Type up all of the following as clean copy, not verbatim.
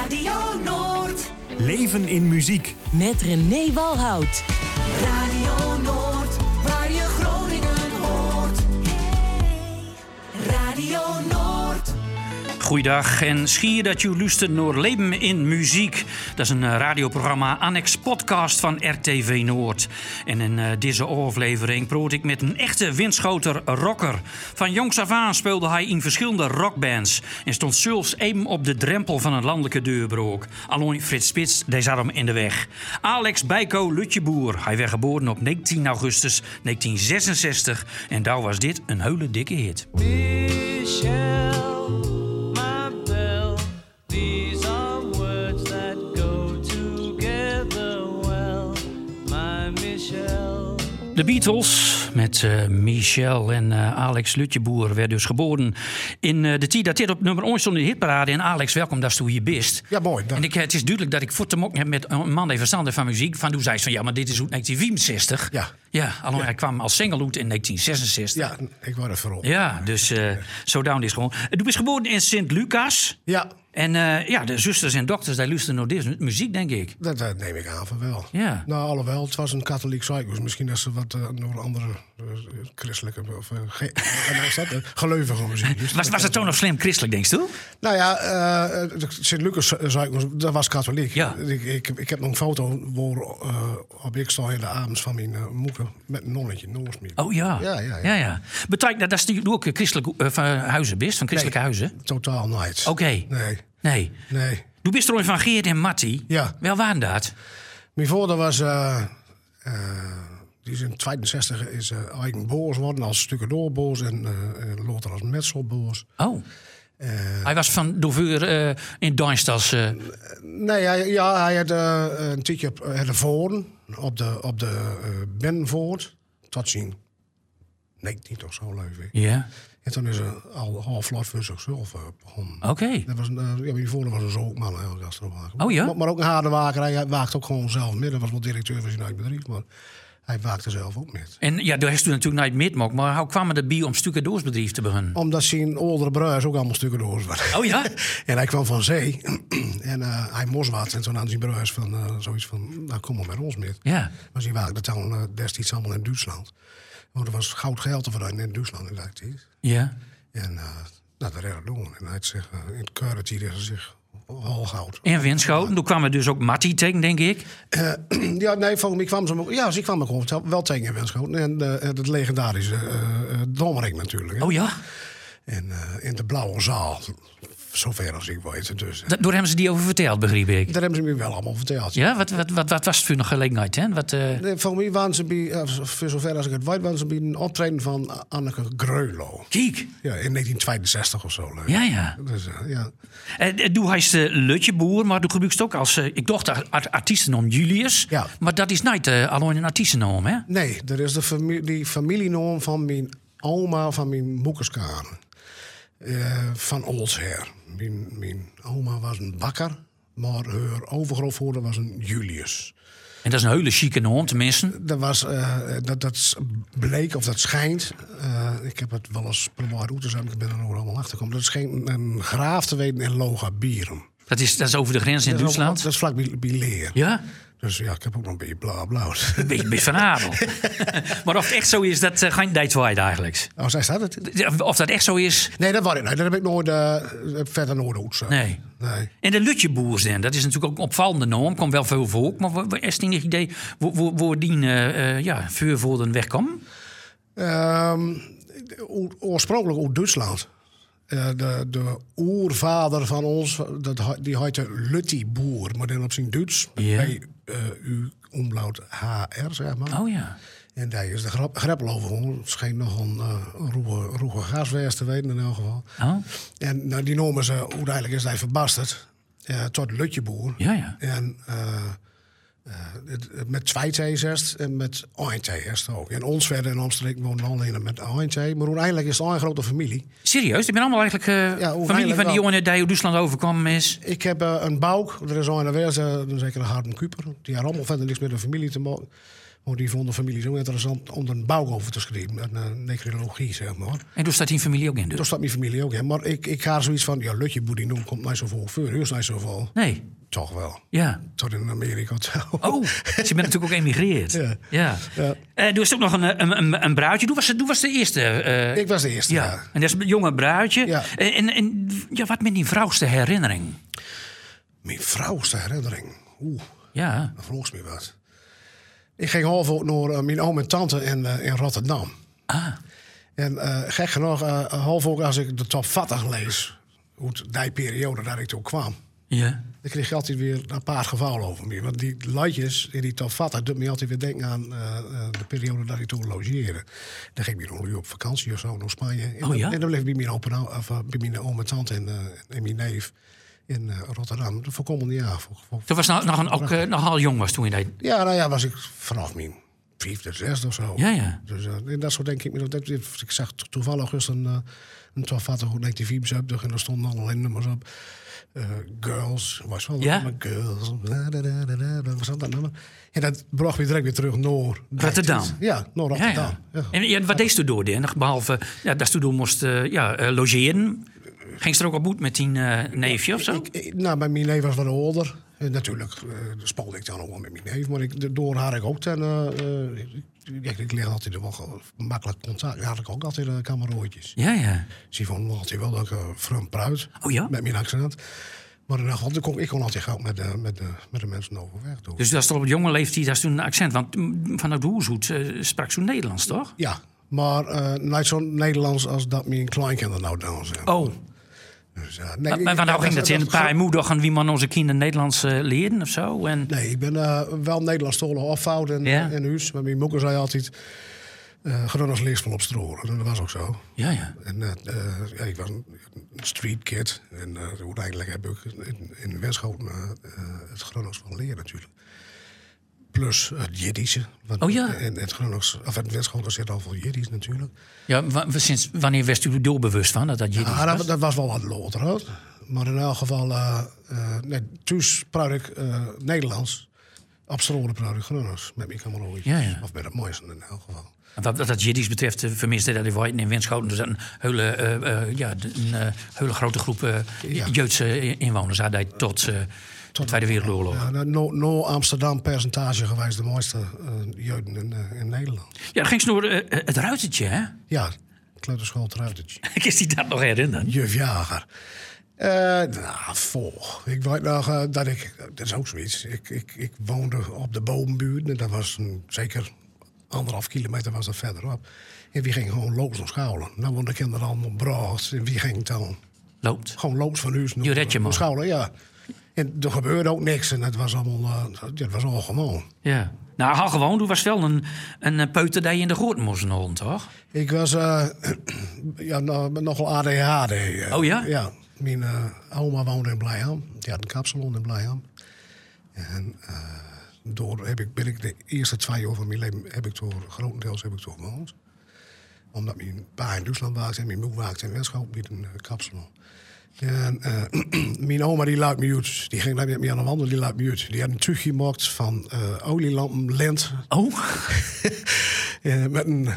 Radio Noord. Leven in muziek. Met René Walhout. Radio Noord, waar je Groningen hoort. Radio Noord. Goeiedag en schier dat je luistert naar Leven in Muziek. Dat is een radioprogramma annex podcast van RTV Noord. En in deze aflevering praat ik met een echte windschoter rocker. Van jongs af aan speelde hij in verschillende rockbands. En stond zelfs even op de drempel van een landelijke deurbrook. Alleen Frits Spits, die zat hem in de weg. Alex Bijko Lutjeboer. Hij werd geboren op 19 augustus 1966. En daar was dit een hele dikke hit. De Beatles met Michel en Alex Lutjeboer werden dus geboren in de tijd dat dit op nummer 1 stond in de hitparade. En Alex, welkom dat je hier bent. Ja, mooi. En het is duidelijk dat ik voor te mokken heb met een man die verstand heeft van muziek. Van toen zei ze van ja, maar dit is uit 1964. Ja, alleen hij kwam als single uit in 1966. Ja, ik word er voorop. Ja, dus zo down is gewoon. Du bent geboren in Sint-Lucas. Ja. En de zusters en dokters, die luisteren naar deze muziek, denk ik. Dat neem ik aan van wel. Ja. Nou, alhoewel, het was een katholiek cyclus. Misschien dat ze wat door andere christelijke of gelovige muziek. Dus was het toen nog slim christelijk, denk je? Nou ja, Sint-Lucas cyclus, dat was katholiek. Ja. Ik heb nog een foto waar ik sta in de avonds van mijn moeder met een nonnetje naast me. Oh ja. Ja. Betekent dat je ook christelijk huizen bent, van christelijke huizen? Totaal niet. Oké. Nee. Du bist er van Geert en Matti. Ja. Wel waren dat? Mijn vader was... die is in 62 is eigen boos geworden als stucadoorboos en later als metselboos. Oh. Hij was van Dover in Duinstals. Nee, hij had een tijdje ervoor op de Benvoort. Tot zien 19 of zo leuk. Ja. En toen is ze al half vlot voor zichzelf begonnen. Oké. Dat was mijn vader was een zoekman. Oh ja? Maar ook een hardewaker. Hij waakt ook gewoon zelf mee. Dat was wel directeur van zijn eigen bedrijf. Maar hij waakte zelf ook met. En ja, daar heeft u natuurlijk nooit metmokt. Maar hoe kwam het erbij om stucadoorsbedrijf te beginnen? Omdat zijn oudere broers ook allemaal stucadoors waren. Oh ja? En hij kwam van zee. En hij moest wat. En toen hadden zijn broers van zoiets van... Nou, kom maar met ons mee. Ja. Maar ze waakten dan destijds allemaal in Duitsland. Want er was goud geld te verdienen in Duitsland in die tijd. Ja. En dat redde doen. En hij zegt in het keurentijd is er zich al goud. En windschoten. Toen kwam er dus ook Matti tegen, denk ik. Volgens mij kwam ze... Ja, ze kwam er gewoon wel tegen in windschoten. En het legendarische Dommerik natuurlijk. Hè. Oh ja? En in de blauwe zaal. Zover als ik weet. Dus, door hebben ze die over verteld, begreep ik? Daar hebben ze me wel allemaal verteld. Ja, wat was het voor een gelegenheid? Hè? Volgens mij waren ze bij, voor zover als ik het weet, waren ze bij een optreden van Anneke Greulow. Kijk. Ja, in 1962 of zo. Ja. Dus, ja. Doe hij is Lutjeboer, maar doe gebruikt ook als, ik dacht artiestennaam Julius. Ja. Maar dat is niet alleen een artiestennaam, hè? Nee, dat is die familienaam van mijn oma, van mijn moederskade. Van oudsher. Mijn oma was een bakker, maar haar overgrootvader was een Julius. En dat is een hele chique naam, tenminste. Dat bleek, of dat schijnt... ik heb het wel eens probeerd uit te zijn, ik ben er nog allemaal achter gekomen. Dat schijnt een graaf te weten in Logabieren. Dat is over de grens in Duitsland? Dat is vlak bij Leer. Ja? Dus ja, ik heb ook nog een beetje blauw. Een beetje van Abel. Maar of het echt zo is, dat geen deitwaard eigenlijk. Oh, zij staat het? Of dat echt zo is... Nee, dat heb ik nooit verder nooit uit. Nee. En de Lutjeboers dan, dat is natuurlijk ook een opvallende naam. Komt wel veel voor. Maar is het niet idee waar die vuurvoerden wegkomen? Oorspronkelijk uit Duitsland. De oervader van ons, die heette Lutjeboer, maar dan op zijn Duits. Ja. Umlaut HR, zeg maar. Oh ja. En daar is de greppel over gewoon. Het scheen nog een roege gasweers te weten in elk geval. Oh. En die noemen ze, uiteindelijk is hij verbasterd tot Lutjeboer. Ja. En met 2 T's eerst en met 1 T eerst ook. En ons verder in omstreken wonen alleen met 1 T. Maar uiteindelijk is het al een grote familie. Serieus? Ik ben allemaal eigenlijk familie van die jongen die uit Duitsland overkwam is? Ik heb een Bouk. Er is al een zeker een Harden Kuper. Die had allemaal verder niks met de familie te maken. Want die vond de familie zo interessant om een bouw over te schrijven. Een necrologie, zeg maar. En dus staat die familie ook in? Dus? Daar staat mijn familie ook in. Maar ik ga zoiets van, ja, Lutje Boudinoum komt mij zo voor. Voor is niet zo vol. Nee. Toch wel. Ja. Tot in Amerika. Oh, dus je bent natuurlijk ook emigreerd. Ja. Doe was ook nog een bruidje. Doe was de eerste. Ik was de eerste, ja. En dat is een jonge bruidje. Ja. En wat met die vrouwste herinnering? Mijn vrouwste herinnering? Ja. Dat vroeg me wat. Ik ging half ook naar mijn oom en tante in Rotterdam. Ah. En gek genoeg, half ook als ik de top 40 lees... hoe die periode dat ik toen kwam... Ja. dan kreeg je altijd weer een paar gevallen over me. Want die luidjes in die top 40... doet me altijd weer denken aan de periode dat ik toen logeerde. Dan ging ik nog op vakantie of zo naar Spanje. En dan bleef ik bij mijn oom en tante en mijn neef... in Rotterdam, de voorkomende jaar. Toen was nogal jong was toen je dat... Ja, nou ja, was ik vanaf mijn 5e, 6e of zo. Ja. Dus dat soort denk ik. Ik zag toevallig eens een top 40 goed 1974 en er stonden allerlei nummers op. Girls, was wel een Girls. Dat was dat nummer. En dat bracht me direct weer terug naar Rotterdam. Ja, naar Rotterdam. Ja. En wat deed u door dan? Behalve dat u door moest logeren... Ging ze er ook op boet met die neefje of zo? Nou, mijn neef was wat ouder. Natuurlijk speelde ik dan ook wel met mijn neef. Maar door had ik ook ik leg altijd wel makkelijk contact. Daar had ik ook altijd kamerooitjes. Ja. Ze vonden altijd wel dat ik front pruit. Oh ja? Met mijn accent. Maar ik kon altijd gauw met de mensen overweg doen. Dus dat is toch op jonge leeftijd, dat is toen een accent. Want vanuit de Hoershoed sprak ze Nederlands, toch? Ja, maar niet zo Nederlands als dat mijn kleinkinderen nou doen zijn. Oh. Dus, maar nou ging dat in een paar moeder wie man onze kinderen Nederlands leren of zo? En... Nee, ik ben wel Nederlandstalig opgevoed in huis. Maar mijn moeder zei altijd... Gronings leesvol op stroren. En dat was ook zo. Ja. En ik was een street kid. En uiteindelijk heb ik in Westschoten het Gronings van leren natuurlijk. Plus het Jiddische. En het Gronings, of het Westschoten zit al veel Jiddisch natuurlijk. Ja, sinds wanneer was u doorbewust van dat Jiddisch was? Dat was wel wat later. Maar in elk geval, thuis praat ik Nederlands. Op stroren praat ik Gronings. Met mijn kamerooitjes. Ja. Of met het mooiste in elk geval. Wat Jiddisch betreft, vermiste dat in Winschoten dus een hele grote groep Joodse inwoners had hij tot de Tweede Wereldoorlog. Ja, no Amsterdam percentage geweest de mooiste Joden in Nederland. Ja, dan ging ze door het Ruitertje, hè? Ja, kleuterschool het Ruitertje. Is die dat nog herinneren? Juf Jager. Ik weet nog dat dat is ook zoiets. Ik woonde op de Bovenbuurt en dat was zeker 1,5 kilometer was dat verderop. En wie ging gewoon loops naar scholen. Dan woonden de kinderen allemaal bracht. En wie ging dan? Loopt? Gewoon loops van huis naar scholen, ja. En er gebeurde ook niks en het was allemaal het was al gewoon. Ja. Nou, al gewoon, toen was wel een peuter die je in de goot moest holen, toch? Ik was nogal ADHD. Oh ja? Ja. Mijn oma woonde in Blijham. Die had een kapsalon in Blijham. En ben ik de eerste 2 jaar van mijn leven grotendeels gewoond. Omdat mijn pa in Duitsland waakte en mijn moeder waakte in Westschoten met een kapsalon. En mijn oma die laat me uit. Die ging met me aan de wandel, die laat me uit. Die had een trucje gemaakt van olielampen, lint. Oh? Met een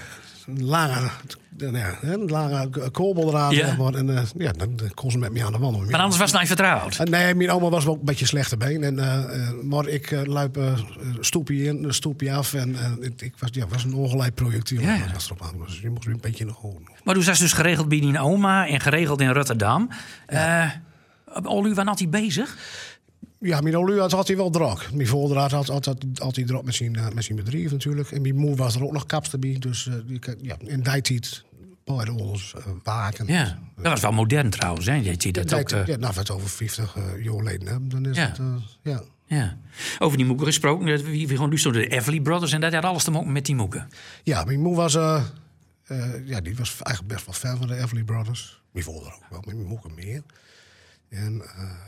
lange koolbol eraan. Ja. En dan kon ze met me aan de wandel. Maar anders was het niet vertrouwd? Nee, mijn oma was wel een beetje slechte been. Maar ik luip stoepje in, stoepje af. En ik was een ongeleid projectiel. Ja. Dus je moest een beetje in de grond. Maar toen was dus geregeld bij die oma en geregeld in Rotterdam. Al u was altijd bezig? Ja, mijn olu had hij wel druk. Mijn vader had altijd druk met zijn bedrijf natuurlijk. En mijn moeder was er ook nog kapster bij. Dus in die tijd bij ons waken. Ja, dat was wel modern trouwens. Hè? Je ziet dat ook, nou, we het over 50 jaar geleden hebben, dan is het... Ja. Over die moeken gesproken. We gewoon nu de Everly Brothers. En dat had alles te maken met die moeken. Ja, mijn moeder was... die was eigenlijk best wel fan van de Everly Brothers. Mijn vader ook wel, maar mijn moeder meer. En...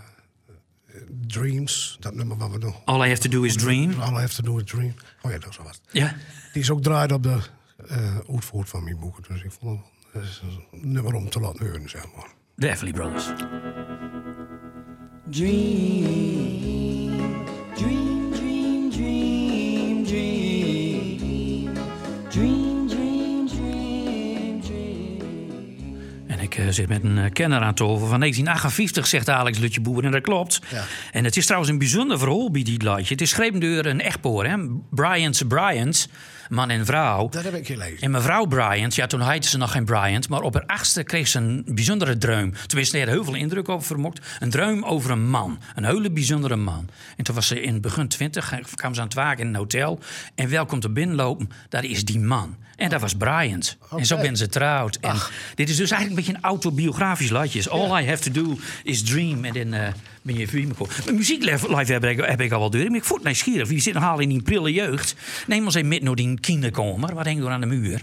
Dreams, dat nummer wat we doen. All I Have to Do Is Dream. All I Have to Do Is Dream. Oh ja, dat is wel wat. Ja. Die is ook draaid op de uitvoer van mijn moeder. Dus ik vond het een nummer om te laten horen, zeg maar. De Everly Brothers. Dream, dream, dream, dream, dream. zit met een kenner aan tafel van 1958, zegt Alex Lutjeboer. En dat klopt. Ja. En het is trouwens een bijzonder verhaal bij die liedje. Het is geschreven door een echtpaar, hè? Bryant, man en vrouw. Dat heb ik gelezen. En mevrouw Bryant, ja, toen heette ze nog geen Bryant, maar op haar 8e kreeg ze een bijzondere droom. Tenminste, hij had heel veel indruk over vermokt. Een droom over een man. Een hele bijzondere man. En toen was ze in begin 20, kwam ze aan het waken in een hotel. En welkom te binnenlopen, daar is die man. En dat was Bryant. Okay. En zo ben ze getrouwd. En dit is dus eigenlijk een beetje een autobiografisch liedje. All I have to do is dream. En dan ben je vrienden. Mijn muzieklife heb ik al wel door. Maar ik voel het nieuwsgierig. Je zit nog al in die prille jeugd. Neem ons even met naar die kinderkamer. Wat hangt er aan de muur?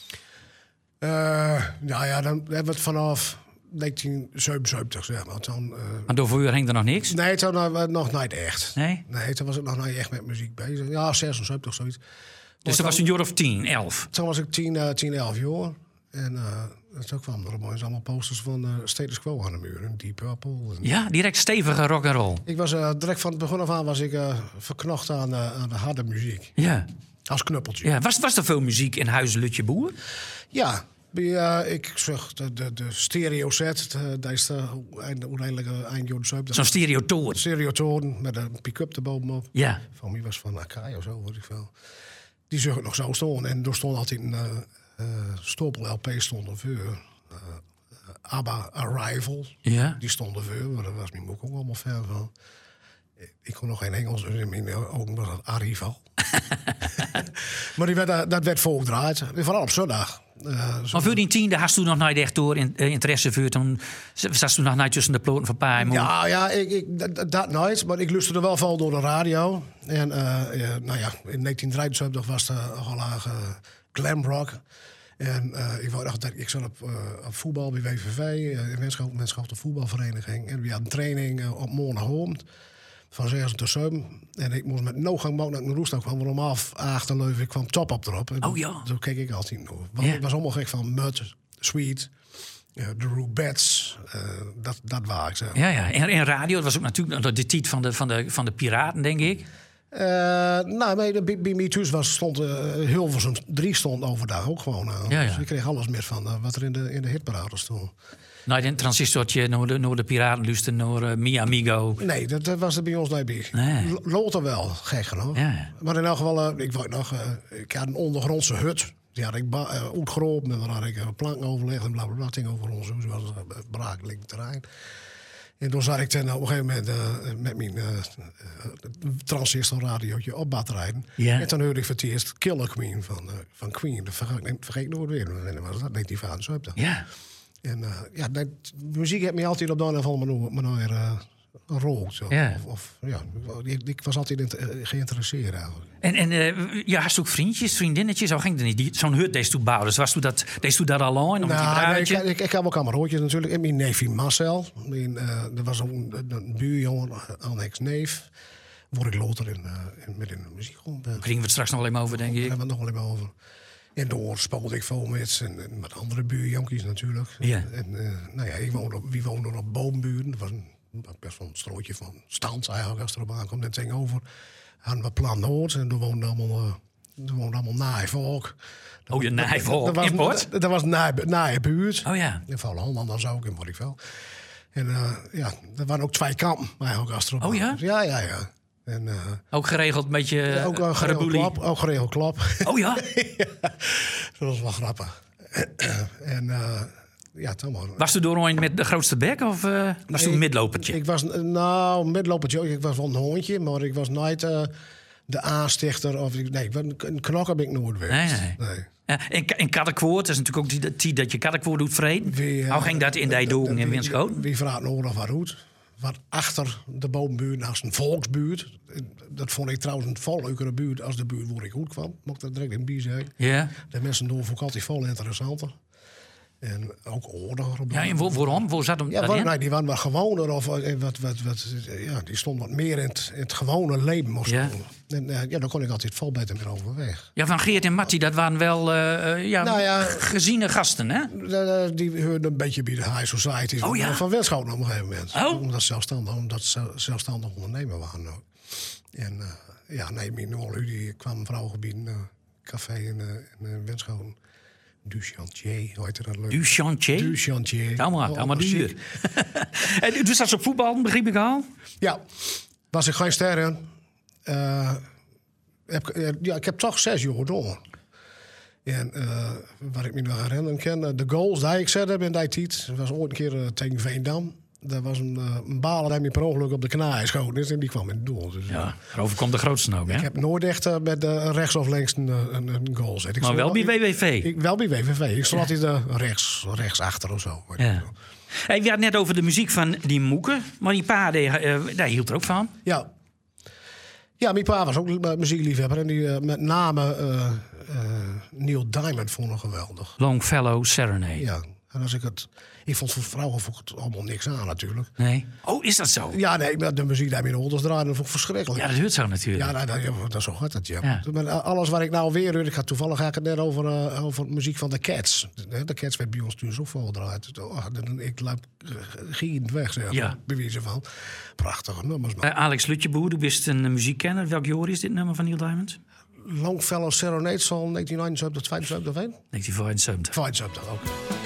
Nou ja, dan hebben we het vanaf 1977, zeg maar. Maar door voor u hing er nog niks? Nee, toen nog niet echt. Nee? Nee, toen was ik nog niet echt met muziek bezig. Ja, 76, zoiets. Dus dat was een jaar of 10, 11? Toen was ik 10, 11 jaar. En toen kwam er opeens allemaal posters van Status Quo aan de muur. En Deep Purple. Ja, direct stevige rock'n'roll. Ik was direct van het begin af aan verknocht aan de harde muziek. Ja. Als knuppeltje. Ja, was er veel muziek in huis Lutjeboer? Ja. Ik zag de stereo set. Daar is uiteindelijk eind jaren 70. Zo'n stereotoon. Stereotoon met een pick-up erbovenop. Ja. Van wie was van Akai of zo, weet ik veel. Die zag ik nog zo staan. En er stond altijd een stapel LP stonden voor. ABBA Arrival. Ja. Die stonden voor. Maar daar was mijn moeder ook allemaal ver van. Ik kon nog geen Engels, dus in mijn ogen was dat Arrival. Maar dat werd volgedraaid. Vooral op zondag. Maar voor die 10e had je nog nooit echt door interesse voor. Toen zat je nog nooit tussen de ploten van pa en moeder. Ja, dat nooit. Maar ik luisterde wel veel door de radio. En in 1973 was de Hollage glam rock. En ik zat op voetbal bij WVV, een wenschappelijke voetbalvereniging. En we hadden een training op Monaghan. Van 6 tot 7. En ik moest met nogang naar een roestak kwam. Waarom af Achterleuven, ik kwam top op erop. En zo keek ik altijd naar. Ik was allemaal gek van Mud, Sweet, de Rubettes. Dat waar ik zeg. Ja. En radio, dat was ook natuurlijk de titel van de piraten, denk ik. Bij mij thuis stond Hilversum 3 stond overdag ook gewoon aan. Ja. Dus ik kreeg alles meer van wat er in de hitparade stond. Nou, een transistortje naar de piraten luisteren, naar Mi Amigo. Nee, dat was er bij ons niet bij. Nee. Lotte wel, gek genoeg. Ja. Maar in elk geval, ik had een ondergrondse hut. Die had ik uitgeroepen en daar had ik planken overlegd en blablabla. Het ging over ons huis, was een braakelijk terrein. En toen zat ik op een gegeven moment met mijn transistorradiootje op batterijen. Ja. En toen hoorde ik voor het eerst Killer Queen van Queen. Dat vergeet ik nooit weer. En dan was dat 1975. Ja. En muziek heeft me altijd op de een of andere manier rol. Ja. Ik was altijd geïnteresseerd eigenlijk. En had je ook vriendjes, vriendinnetjes? Zo ging het niet. Zo'n hut deed toen bouwen. Dus deed toen dat al lang? Ik heb ook kameraadjes natuurlijk. En mijn neefje Marcel. Er was een buurjongen, Annex neef. Word ik later met in de muziek rond. Daar gingen we het straks nog alleen maar over, denk ik. Daar hebben we het nog alleen maar over. En door speelde ik veel met andere buurjonkies natuurlijk. Ja. En wie woonde op boomburen. Dat was best wel een strootje van stand eigenlijk als er op aankomt. En tegenover hadden we Plan Noord. En er woonden allemaal naaivolk. Oh, je naaivolk, import? Dat was naaibuurt. Oh ja. In Volendam dan zo ook in Borikvel. En er waren ook 2 kampen eigenlijk als erop. Oh ja? Ja. En, ook geregeld met je ook geregeld klap. Oh ja? Ja, dat was wel grappig. En toch maar. Was u doorheen met de grootste bek of was u een midlopertje? Ik was midlopertje. Ik was wel een hondje, maar ik was nooit de aanstichter. Een knokker ben ik nooit geweest. Nee. Ja, en kattenkwoord, dat is natuurlijk ook die dat je kattenkwoord doet vreden. Hoe ging dat in die dogen in Winschoten? Wie vraagt nog wat goed? Wat achter de boombuurt als een volksbuurt. Dat vond ik trouwens een veel leukere buurt als de buurt waar ik goed kwam. Mag ik dat direct in bij zeggen. Ja. De mensen doen vond ik altijd veel interessanter. En ook oordiger. Ja, en waarom? Waar zat hem die waren wat gewoner. Die stonden wat meer in het gewone leven. Ja. En daar kon ik altijd veel beter mee overweg. Ja, van Geert en Matti, dat waren wel geziene gasten, hè? Die hoorden een beetje bij de high society van Wenschoten op een gegeven moment. Oh? Omdat ze zelfstandig ondernemer waren. En mijn oorlog, die kwam een vrouwengebied, café in Wenschoten. Du Chantier, hoe heet dat leuk? Du Chantier? Du Chantier. Allemaal duur. En dus dat is op voetbal, begreep ik al? Ja, was ik geen ster in. Ik heb toch 6 jaar door. En wat ik me nog herinneren kan, de goals die ik zette heb in die tijd, dat was ooit een keer tegen Veendam. Daar was een bal die me per ongeluk op de kanaai schoten is en die kwam in het doel. Dus, ja, daarover komt de grootste ook, hè? Ik heb nooit echt met rechts of links een goal gezet. Maar wel bij WWV? Wel bij WWV. Ik stond altijd rechts achter of zo. Ja. Hey, we hadden net over de muziek van die Moeke, maar die pa daar hield er ook van. Ja. Ja, mijn pa was ook muziekliefhebber. En die met name Neil Diamond vond ik geweldig. Longfellow Serenade. Ja, en als ik vond voor vrouwen het allemaal niks aan natuurlijk. Nee? Oh, is dat zo? Ja, nee, maar de muziek die mijn ouders draaien, dat vond ik verschrikkelijk. Ja, dat hoort zo natuurlijk. Ja, dat zo gaat het, ja. Alles waar ik nou weer hoor, ik ga toevallig het net over muziek van de Cats. De Cats werd bij ons toen zo vol gedraaid. Ik laat giend weg, zeg maar, bewijzen van. Prachtige nummers, man. Alex Lutjeboer, du bist een muziekkenner. Welk jaar is dit nummer van Neil Diamond? Longfellow Serenade zal 1979, 75 zijn? 1975. 75 ook.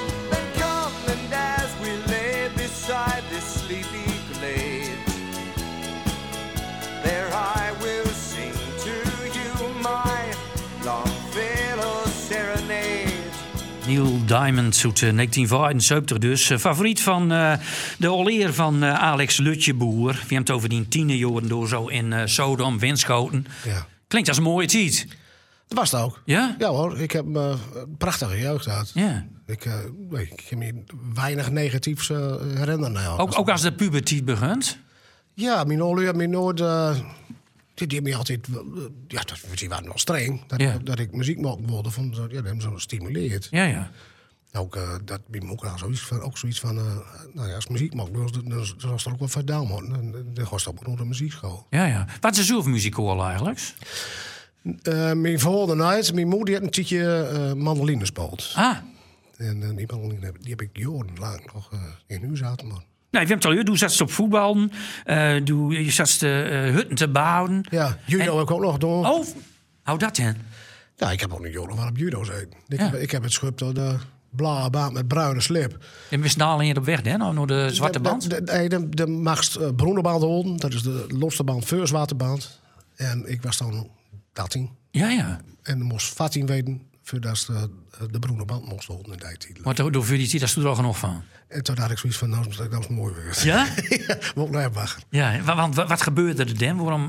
Neil Diamond zoet 1975 dus. Favoriet van de alleer van Alex Lutjeboer. We hebben het over die tienerjaren door zo in Sodom, Winschoten. Ja. Klinkt als een mooie tijd. Dat was het ook. Ja? Ja hoor, ik heb een prachtige jeugd gehad. Ja. Ik heb me weinig negatiefs herinneren. Nou, ook als de puberteit begint? Ja, mijn ouders hebben me nooit... die hebben me altijd... ja, die waren wel streng. Dat ik muziek mocht worden. Die hebben ze gestimuleerd. Ja, ja. Ook dat mijn moeder ook zoiets van... nou ja, als muziek mocht worden, dan was er ook wel verdaan worden. Dan was dat ook nog de muziekschool. Ja, ja. Wat is zelf muziekkool eigenlijk? Mijn vader nooit. Mijn moeder had een tijdje mandoline gespeeld. Ah. En die mandoline die heb ik jarenlang nog in huis zaten, man. Nou, je hebt het al je zat op voetballen. Je zat hutten te bouwen. Ja, judo heb ik ook nog gedaan. Oh, hou dat in? Ja, ik heb ook een jaren van op judo gezeten. Ik heb het schub door de blauwe band met bruine slip. En we snel alleen op weg, hè? Nou, naar de zwarte band? De magst bruine band houden. Dat is de losste band voor zwarte band. En ik was dan 13. Ja, ja. En dan moest 14 weten voordat de bruine band moest houden in die tijd. Maar door die tijd, daar stond er al genoeg van. En toen had ik zoiets van, nou, dat is mooi weer. Ja? Moet naar wachten. Ja, want wat gebeurde er dan? Waarom...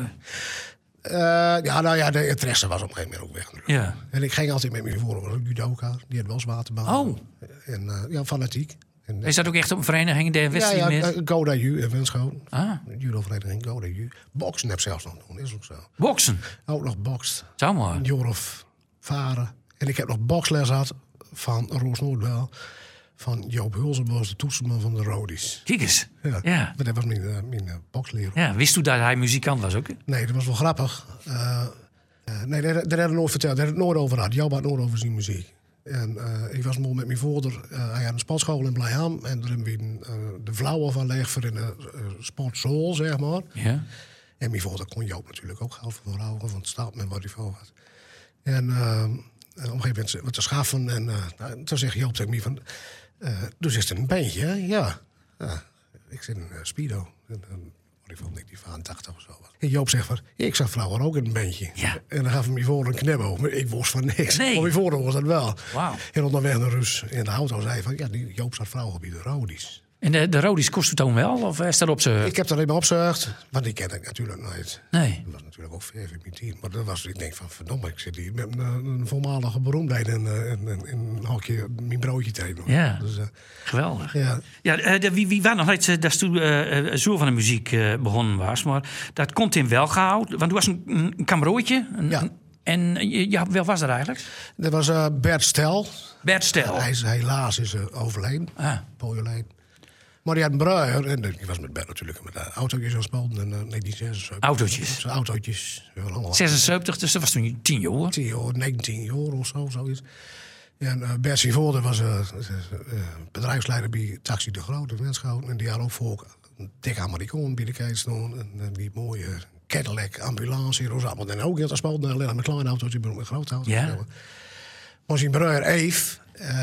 de interesse was op een gegeven moment ook weg. Ja. En ik ging altijd met mijn voorover, een judoka. Die had wel zwaardebaan. Oh. En fanatiek. En, is dat ook echt op een vereniging der wedstrijd met? Goda Ju in Winschoten. Ah. Judo-vereniging Goda Ju. Boksen heb zelfs nog doen, is ook zo. Boksen? Ook nog bokst. Zo maar. Een jaar of varen. En ik heb nog boksles gehad van Roos Noordwel. Van Joop Hulzenbos, de toetsenman van de Rodies. Kijk eens. Ja. Maar dat was mijn boksleraar. Ja, wist u dat hij muzikant was ook? Nee, dat was wel grappig. Nee, daar had hij nooit verteld. Daar had het nooit over gehad. Joop had nooit over zijn muziek. En ik was mooi met mijn vader. Hij had een sportschool in Blijham. En daar hebben we de vrouwen van leeg voor in de sportschool, zeg maar. Ja. En mijn vader kon Joop natuurlijk ook geld voor houden. Want het staat met wat hij voor had. En op een gegeven moment wat te schaffen. En toen zegt Joop tegen mij van... dus is het een bandje, hè? Ja. Ik zit in Speedo. Ik vond 1980 of zo. En Joop zegt van, ik zag vroeger ook in een bandje. Ja. En dan gaf hij me voor een knibbel. Maar ik wist van niks. Nee. Maar mijn voordeel was dat wel. Wauw. En onderweg naar Rus in de auto zei van, ja, die Joop zat vroeger bij de Rodies. En de Rodies kost het dan wel? Of is dat op ze? Ik heb er even opgezuigd, want die ken ik natuurlijk nooit. Nee. Dat was natuurlijk ook VV mijn team. Maar dat was, ik denk van, verdomme, ik zit hier met een voormalige beroemdheid en een hokje mijn broodje tegen. Ja, dus, geweldig. Ja. Wie waren nog nooit dat toen zo van de muziek begonnen was, maar dat komt in wel gehouden. Want toen was een kamerootje. En wel was dat eigenlijk? Dat was Bert Stel. Bert Stel. Hij is helaas overleden. Overleden. Maar die had een bruier. En die was met Bert natuurlijk met autootjes aan het spelen. In 1976. Autootjes? Autootjes. 76, dus dat was toen 10 jaar. 10 jaar, 19 jaar of zo, zoiets. En Bert zijn vader was bedrijfsleider bij Taxi de Grote in Winschoten. En die had ook voor een dikke Amerikaan bij de kei staan. En die mooie Cadillac ambulance hier. En ook heel te spelen. Alleen met kleine autootjes, maar met grote autootjes. Ja. Maar zijn broer Eve...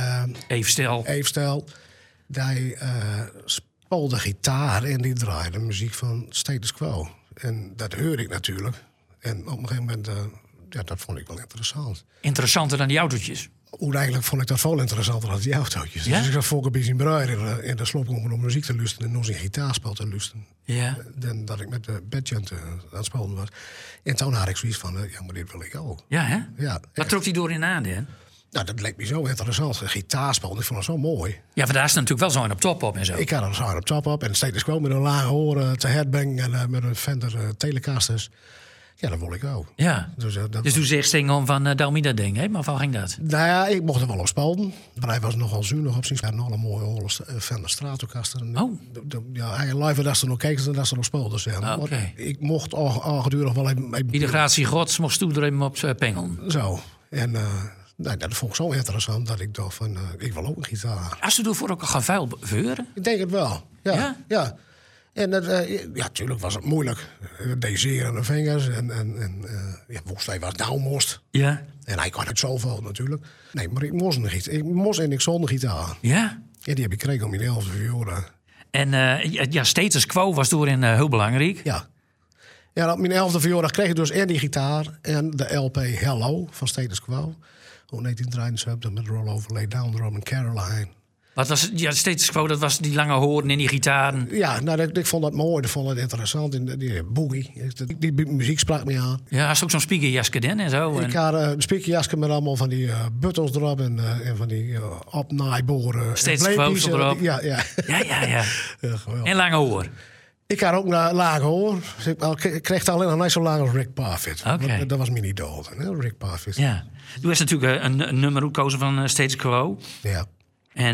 Eve Stel, die speelde gitaar en die draaide muziek van Status Quo. En dat hoorde ik natuurlijk. En op een gegeven moment, dat vond ik wel interessant. Interessanter dan die autootjes? Eigenlijk vond ik dat veel interessanter dan die autootjes. Ja? Dus ik zat volgens bij zijn broer in de sloopkamer om muziek te luisteren en nog zijn gitaarspel te luisteren. Ja. Dan dat ik met de bedjunt aan het spelen was. En toen had ik zoiets van, maar dit wil ik ook. Ja, hè? Ja, Wat trok hij door in aan, hè? Nou, dat leek me zo interessant. Gitaarspel, ik vond het zo mooi. Ja, want daar is natuurlijk wel zo'n op top op en zo. Ik had er zo op top op en steeds kwam met een lage horen te headbang en met een Fender Telecasters. Ja, dat wil ik ook. Ja. Dus toen zegt Stingel van Dalmi dat ding, hè? Maar waar ging dat? Nou ja, ik mocht er wel op spelen. Maar hij was nogal zuinig op zijn. Hij had nog een mooie horen Fender Stratocaster. Oh. Ja, hij live dat ze nog keken en dat ze nog speelden. Zeg. Okay. Ik mocht al gedurig wel even... Ieder gratie gods mocht stoer hem op pengelen. Zo. En... dat vond ik zo interessant dat ik dacht van, ik wil ook een gitaar. Als ze voor ook gaan vuil veuren? Ik denk het wel, ja. En natuurlijk was het moeilijk. Deze aan de vingers en volgens mij was het nou moest. Ja. En hij kan het zoveel natuurlijk. Nee, maar ik moest een gitaar. Ik moest en ik zonder gitaar. Ja? Ja, die heb ik gekregen om mijn 11e verjaardag. En Status Quo was doorin heel belangrijk. Ja. Ja, op mijn 11e verjaardag kreeg ik dus en die gitaar en de LP Hello van Status Quo. Op 1973 met Rollover Lay Down Drum en Caroline. Wat was Status Quo? Dat was die lange hoorn en die gitaren. Ja, nou, ik vond dat mooi. Ik vond het interessant. Die boogie. Die muziek sprak me aan. Ja, had ook zo'n speakerjasje dan en zo? Ik had een speakerjasje met allemaal van die buttons erop en van die opnaaiboren. Status Quo erop. Ja. En lange hoor. Ik had ook een lage hoor. Ik kreeg het alleen nog niet zo laag als Rick Parfitt. Okay. Dat was mijn idool, Rick Parfitt. Ja. Toen is natuurlijk een nummer gekozen van Status Quo. Ja. En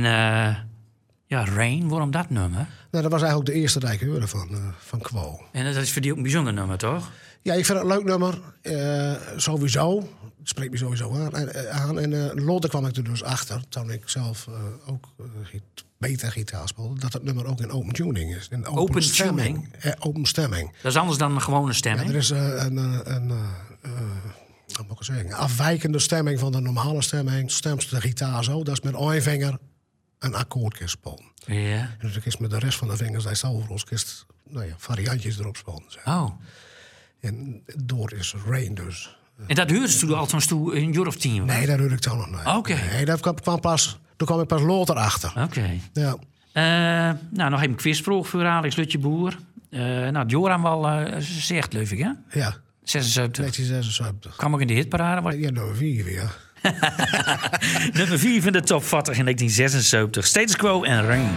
Rain, waarom dat nummer? Nou, dat was eigenlijk de eerste die ik hoorde van Quo. En dat is voor die ook een bijzonder nummer, toch? Ja, ik vind het een leuk nummer. Sowieso. Het spreekt me sowieso aan. En later kwam ik er dus achter, toen ik zelf ook beter gitaar speelde, dat het nummer ook in open tuning is. In open stemming. Open stemming. Dat is anders dan een gewone stemming? Ja, er is wat moet ik zeggen, afwijkende stemming van de normale stemming. Stemt de gitaar zo, dat is met één vinger een akkoordje spelen. Ja. En dus ik is met de rest van de vingers, die zelfs variantjes erop spelen. Oh. En door is Rain dus. En dat hoorde toen al zo'n in Euro of 10? Nee, dat hoorde ik toen nog niet. Oké. Nee, daar kwam ik pas later achter. Oké. Ja. Nog even een quizvraag voor Alex Lutjeboer. Joram wel zegt, leuk ik, hè? Ja. 76. 1976. Kwam ook in de hitparade. Ja, nummer 4 weer. Nummer 4 van de top 40 in 1976. Status Quo en Rain.